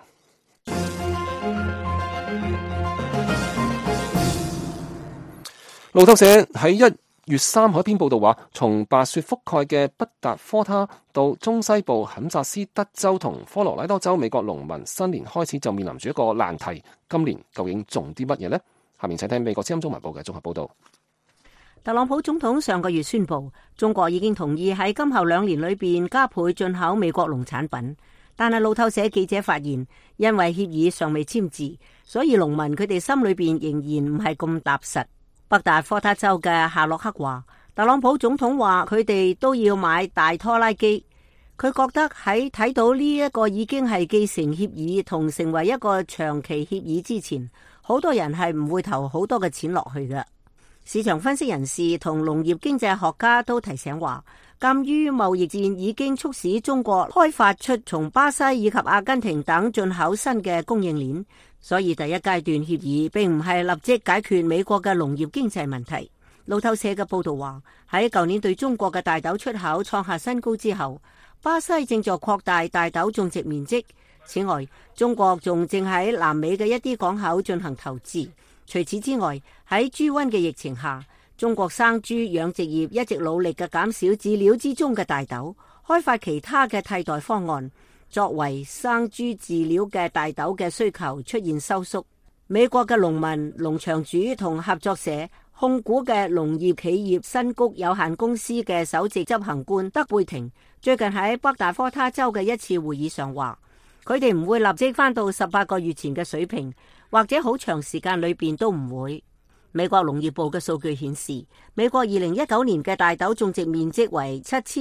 路透社喺1月3號一篇報道話，從白雪覆蓋嘅北達科他到中西部肯薩斯德州同科羅拉多州，美國農民新年開始就面臨住一個難題。今年究竟種啲乜嘢呢？下面請聽美國之音中文部嘅綜合報道。 特朗普總統上個月宣布，中國已經同意喺今後2年裏邊加倍進口美國農產品，但係路透社記者發現，因為協議尚未簽字，所以農民佢哋心裏邊仍然唔係咁踏實。北達科他州嘅夏洛克話，特朗普總統話佢哋都要買大拖拉機。佢覺得喺睇到呢一個已經係既成協議同成為一個長期協議之前，好多人係唔會投好多嘅錢落去嘅。市場分析人士同農業經濟學家都提醒話，鑒於貿易戰已經促使中國開發出從巴西以及阿根廷等進口新嘅供應鏈，所以第一階段協議並唔係立即解決美國嘅農業經濟問題。路透社嘅報道話，喺舊年對中國嘅大豆出口創下新高之後，巴西正在擴大大豆種植面積。此外，中國仲正喺南美嘅一啲港口進行投資。除此之外，喺豬瘟嘅疫情下，中國生豬養殖業一直努力嘅減少飼料之中嘅大豆，開發其他嘅替代方案。作為生豬飼料嘅大豆嘅需求出現收縮。美國嘅農民、農場主同合作社控股嘅農業企業新谷有限公司嘅首席執行官德貝廷最近喺北達科他州嘅一次會議上話，佢哋唔會立即返到18個月前嘅水平，或者好長時間裏邊都唔會。美國農業部嘅數據顯示，美國2019年嘅大豆種植面積為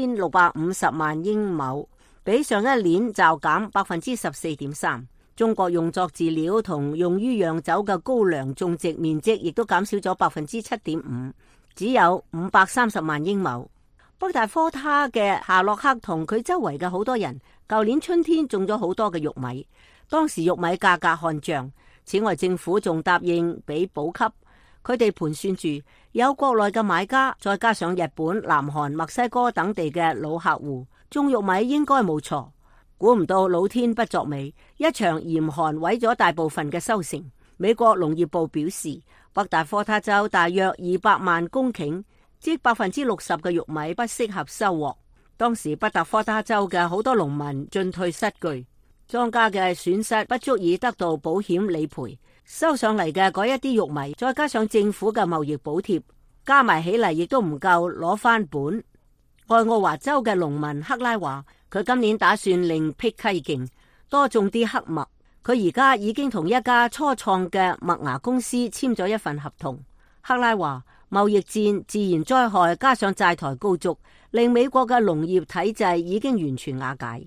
7650萬英畝，比上一年驟減14.3%。中國用作飼料同用於釀酒嘅高粱種植面積亦都減少咗7.5%，只有530萬英畝。北達科他嘅夏洛克同佢周圍嘅好多人，舊年春天種咗好多嘅玉米，當時玉米價格看漲。此外，政府仲答應俾補給。佢哋盤算住有國內嘅買家，再加上日本、南韓、墨西哥等地嘅老客戶，種玉米應該冇錯。估唔到老天不作美，一場嚴寒毀咗大部分嘅收成。美國農業部表示，北達科他州大約200萬公頃，即60%嘅玉米不適合收穫。當時北達科他州嘅好多農民進退失據，莊稼嘅損失不足以得到保險理賠，收上嚟嘅嗰一啲玉米，再加上政府嘅貿易補貼，加埋起嚟亦都唔夠攞翻本。愛奧華州嘅農民克拉話，佢今年打算另闢蹊徑，多種啲黑麥。佢而家已經同一家初創嘅麥芽公司簽咗一份合同。克拉話，貿易戰、自然災害加上債台高築，令美國嘅農業體制已經完全瓦解。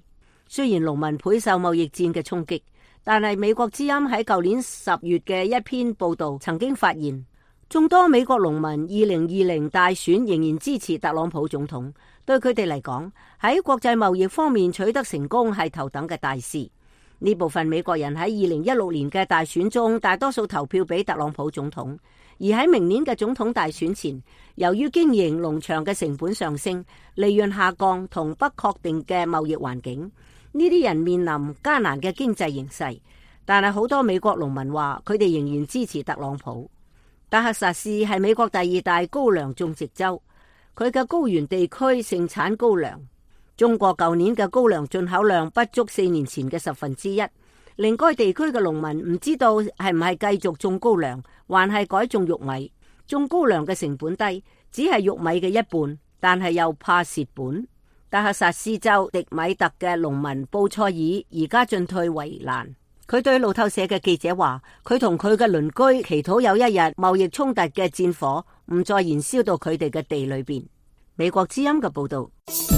雖然農民倍受貿易戰嘅衝擊，但係美國之音喺舊年10月嘅一篇報道曾經發現，眾多美國農民2020大選仍然支持特朗普總統，對佢哋嚟講，喺國際貿易方面取得成功係頭等嘅大事。呢部分美國人喺2016年嘅大選中，大多數投票俾特朗普總統，而喺明年嘅總統大選前，由於經營農場嘅成本上升、利潤下降同不確定嘅貿易環境，呢啲人面臨艱難嘅經濟形勢。但係好多美國農民話，佢哋仍然支持特朗普。達克薩斯係美國第2大高粱種植州，佢嘅高原地區盛產高粱。中國舊年嘅高粱進口量不足4年前嘅1/10，令該地區嘅農民唔知道係唔係繼續種高粱，還係改種玉米。種高粱嘅成本低，只係玉米嘅1半，但係又怕蝕本。達克薩斯州迪米特嘅農民布塞爾而家進退為難。佢對路透社嘅記者話，佢同佢嘅鄰居祈禱有一日貿易衝突嘅戰火唔再燃燒到佢哋嘅地裏邊。美國之音嘅報道。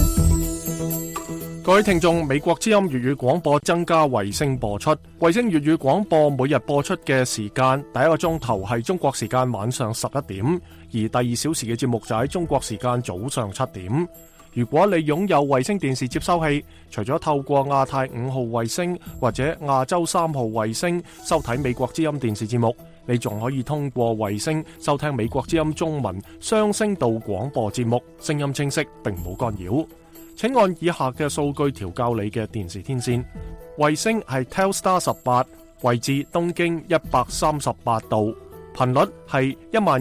各位聽眾，美國之音粵語廣播增加衛星播出，衛星粵語廣播每日播出嘅時間，第一個鐘頭係中國時間晚上11點，而第2小時嘅節目就喺中國時間早上7點。如果你擁有衛星電視接收器，除咗透過亞太5號衛星或者亞洲3號衛星收睇美國之音電視節目，你仲可以通過衛星收聽美國之音中文雙聲道廣播節目，聲音清晰並冇干擾。請按以下嘅數據調校你嘅電視天線。衛星係 Telstar 18，位置東經138度，頻率係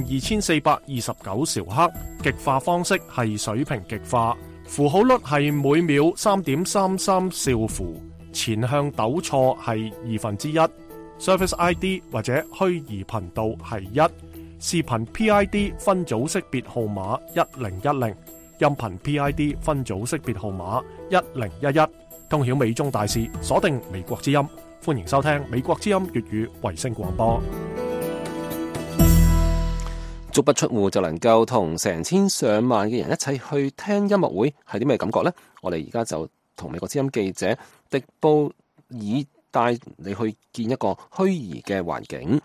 12429兆赫，極化方式係水平極化，符號率係每秒3.33兆符，前向抖錯係1/2， Service ID 或者虛擬頻道係1，視頻 PID 分組識別號碼1010，音頻 PID 分組識別號碼1011，通曉美中大事，鎖定美國之音，歡迎收聽美國之音粵語衛星廣播。 足不出戶就能夠同成千上萬嘅人一齊去聽音樂會，係啲咩感覺呢？我哋而家就同美國之音記者迪布爾帶你去見一個虛擬嘅環境。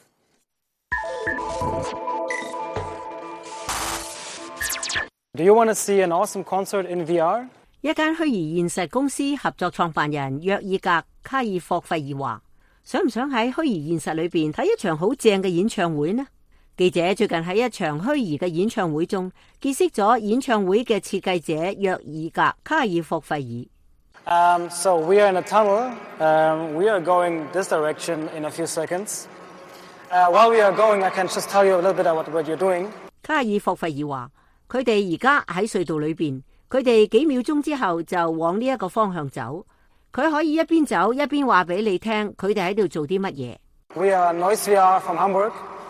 Do you want to see an awesome concert in VR? 一間虛擬現實公司合作創辦人約爾格卡爾霍費爾話：想唔想喺虛擬現實裏邊睇一場好正嘅演唱會呢？記者最近喺一場虛擬嘅演唱會中結識咗演唱會嘅設計者約爾格卡爾霍費爾。 So we are in a tunnel. We are going this direction in a few seconds. While we are going, I can just tell you a little bit about what you're doing. 卡爾霍費爾話：佢哋而家喺隧道裏邊，佢哋幾秒鐘之後就往呢一個方向走。佢可以一邊走一邊話俾你聽，佢哋喺度做啲乜嘢。 We are Noise VR from Hamburg,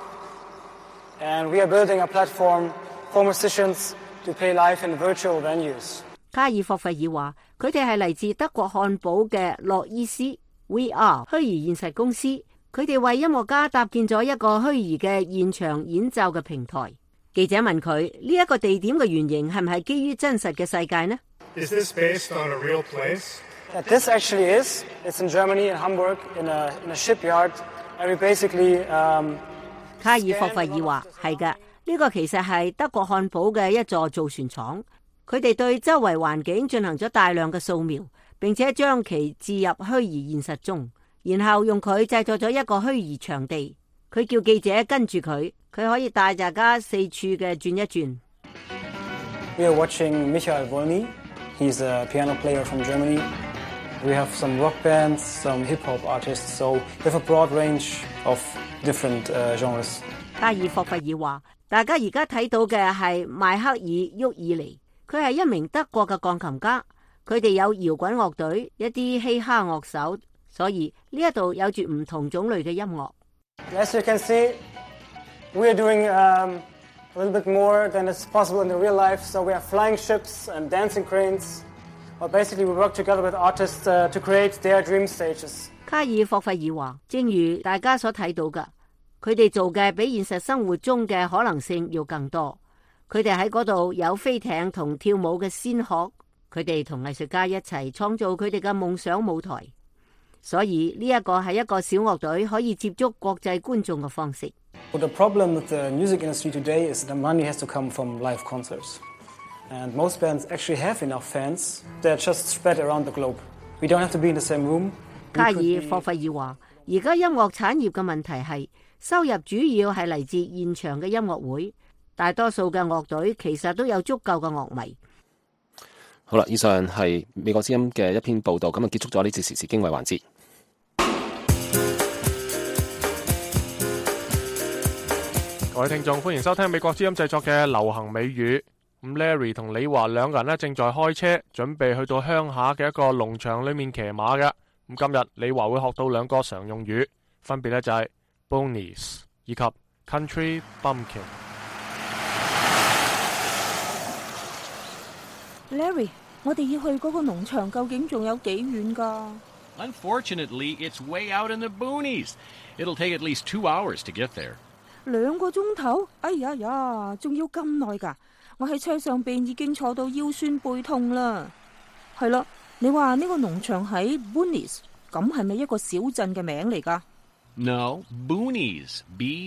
and we are building a platform for musicians to play live in virtual venues. 卡爾霍費爾話：佢哋係嚟自德國漢堡嘅洛伊斯 VR 虛擬現實公司，佢哋為音樂家搭建咗一個虛擬嘅現場演奏嘅平台。記者問佢：呢一個地點嘅原型係唔係基於真實嘅世界呢？ Is this based on a real place? This actually is. It's in Germany, in Hamburg, in a shipyard. And we basically, 卡爾霍費爾話：係㗎，呢個其實係德國漢堡嘅一座造船廠。佢哋對周圍環境進行咗大量嘅掃描，並且將其置入虛擬現實中，然後用佢製作咗一個虛擬場地。佢叫記者跟住佢，佢可以帶大家四處嘅轉一轉。 We are watching Michael Wolny. He's a piano player from Germany. We have some rock bands, some hip-hop artists, so we have a broad range of different genres. 卡爾霍費爾話：大家而家睇到嘅係邁克爾沃爾尼，佢係一名德國嘅鋼琴家。佢哋有搖滾樂隊，一啲嘻哈樂手，所以呢一度有住唔同種類嘅音樂。 As you can see, we are doing a little bit more than is possible in the real life. So we have flying ships and dancing cranes. But basically, we work together with artists to create their dream stages. 卡爾霍費爾話：正如大家所睇到嘅，佢哋做嘅比現實生活中嘅可能性要更多。佢哋喺嗰度有飛艇同跳舞嘅先河， 佢哋同藝術家一齊創造佢哋嘅夢想舞台，所以呢一個係一個小樂隊可以接觸國際觀眾嘅方式。 But the problem with the music industry today is the money has to come from live concerts. And most bands actually have enough fans. They're just spread around the globe. We don't have to be in the same room. 卡爾霍費爾話：而家音樂產業嘅問題係收入主要係嚟自現場嘅音樂會，大多數嘅樂隊其實都有足夠嘅樂迷。 好啦，以上係美國之音嘅一篇報道，咁啊結束咗呢節時事經緯環節。 各位聽眾，歡迎收聽美國之音製作嘅流行美語。咁 Larry 同李華兩個人呢，正在開車，準備去到鄉下嘅一個農場裏面騎馬嘅。咁今日李華會學到兩個常用語，分別呢就係 Boonies 以及 Country Bumpkin。Larry， 我哋要去嗰個農場究竟仲有幾遠㗎？ Unfortunately, it's way out in the boonies. It'll take at least 2 hours to get there. 2個鐘頭？哎呀呀，仲要咁耐㗎！我喺車上邊已經坐到腰酸背痛啦。係啦，你話呢個農場喺 Boonies， 咁係咪一個小鎮嘅名嚟㗎？ No, boonies,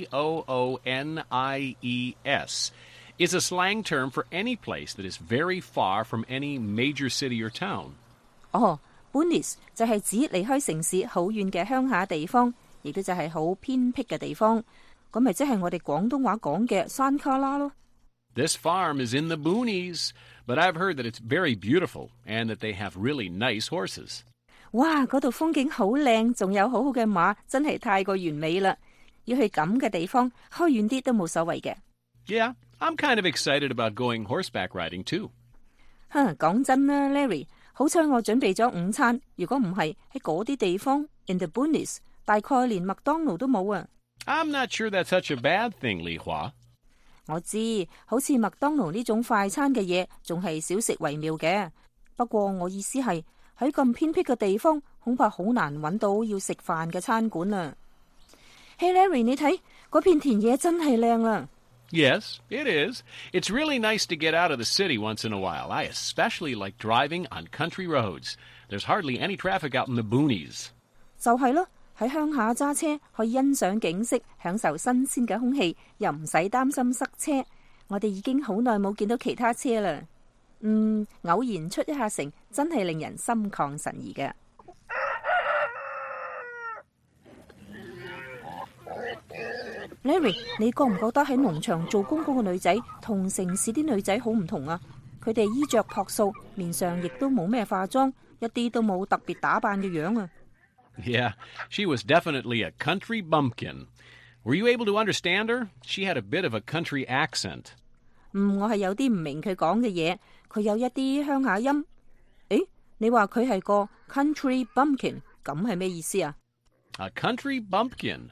B-O-O-N-I-E-S, is a slang term for any place that is very far from any major city or town. 哦， Boonies 就係指離開城市好遠嘅鄉下地方，亦都就係好偏僻嘅地方。咁咪即係我哋廣東話講嘅山卡拉咯。 This farm is in the boonies, but I've heard that it's very beautiful and that they have really nice horses. 哇，嗰度風景好靚，仲有好好嘅馬，真係太過完美啦！要去咁嘅地方，開遠啲都冇所謂嘅。 Yeah, I'm kind of excited about going horseback riding too. 講真啦 ，Larry， 好彩我準備咗午餐，如果唔係喺嗰啲地方 in the boonies， 大概連麥當勞都冇啊。 I'm not sure that's such a bad thing, Li Hua. 我知，好似麥當勞呢種快餐嘅嘢，仲係少食為妙嘅。不過我意思係喺咁偏僻嘅地方，恐怕好難揾到要食飯嘅餐館啊。Hey Larry， 你睇嗰片田野真係靚啦。 Yes, it is. It's really nice to get out of the city once in a while. I especially like driving on country roads. There's hardly any traffic out in the boonies. 就係咯。喺鄉下揸車可以欣賞景色，享受新鮮嘅空氣，又唔使擔心塞車。我哋已經好耐冇見到其他車啦。偶然出一下城，真係令人心曠神怡嘅。Larry， 你覺唔覺得喺農場做工嗰個女仔同城市啲女仔好唔同啊？佢哋衣着樸素，面上亦都冇咩化妝，一啲都冇特別打扮嘅樣啊。 Yeah, she was definitely a country bumpkin. Were you able to understand her? She had a bit of a country accent. 我係有啲唔明佢講嘅嘢，佢有一啲鄉下音。誒，你話佢係個 country bumpkin， 咁係咩意思啊？ A country bumpkin,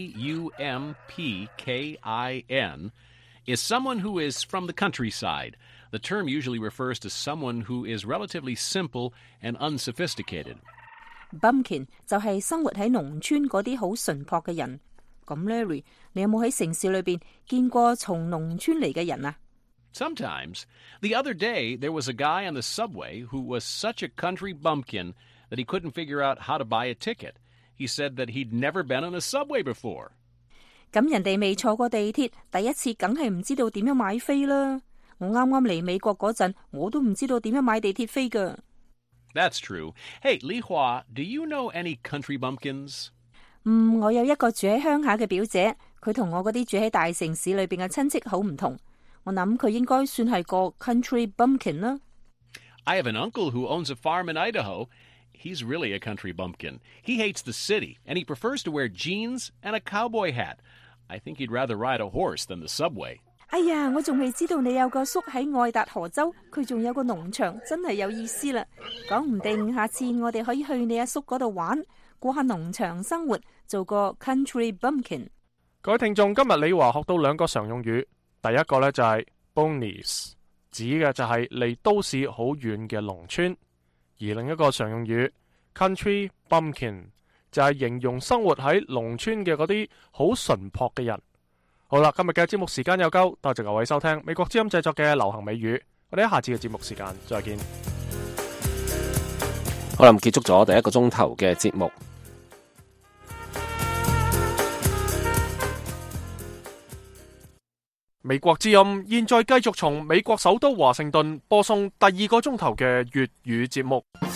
B-U-M-P-K-I-N, is someone who is from the countryside. The term usually refers to someone who is relatively simple and unsophisticated.Bumpkin 就係生活喺農村嗰啲好淳樸嘅人。咁 Larry， 你有冇喺城市裏邊見過從農村嚟嘅人啊？ Sometimes. The other day, there was a guy on the subway who was such a country bumpkin that he couldn't figure out how to buy a ticket. He said that he'd never been on a subway before. 咁人哋未坐過地鐵，第一次梗係唔知道點樣買飛啦。我啱啱嚟美國嗰陣，我都唔知道點樣買地鐵飛㗎。That's true. Hey, Li Hua, do you know any country bumpkins? 我有一個住喺鄉下嘅表姐，佢同我嗰啲住喺大城市裏邊嘅親戚好唔同。我諗佢應該算係個 country bumpkin 啦。I have an uncle who owns a farm in Idaho. He's really a country bumpkin. He hates the city, and he prefers to wear jeans and a cowboy hat. I think he'd rather ride a horse than the subway. 哎呀，我仲未知道你有個叔喺愛達荷州，佢仲有個農場，真係有意思啦！講唔定下次我哋可以去你阿叔嗰度玩，過下農場生活，做個 country bumpkin。 各位聽眾，今日李華學到兩個常用語，第一個呢就係 boonies， 指嘅就係離都市好遠嘅農村，而另一個常用語 country bumpkin 就係形容生活喺農村嘅嗰啲好淳樸嘅人。好啦，今日嘅節目時間有夠，多謝各位收聽美國之音製作嘅流行美語，我哋喺下次嘅節目時間再見。 好啦，結束咗第一個鐘頭嘅節目。 美國之音現在繼續從美國首都華盛頓播送第二個鐘頭嘅粵語節目。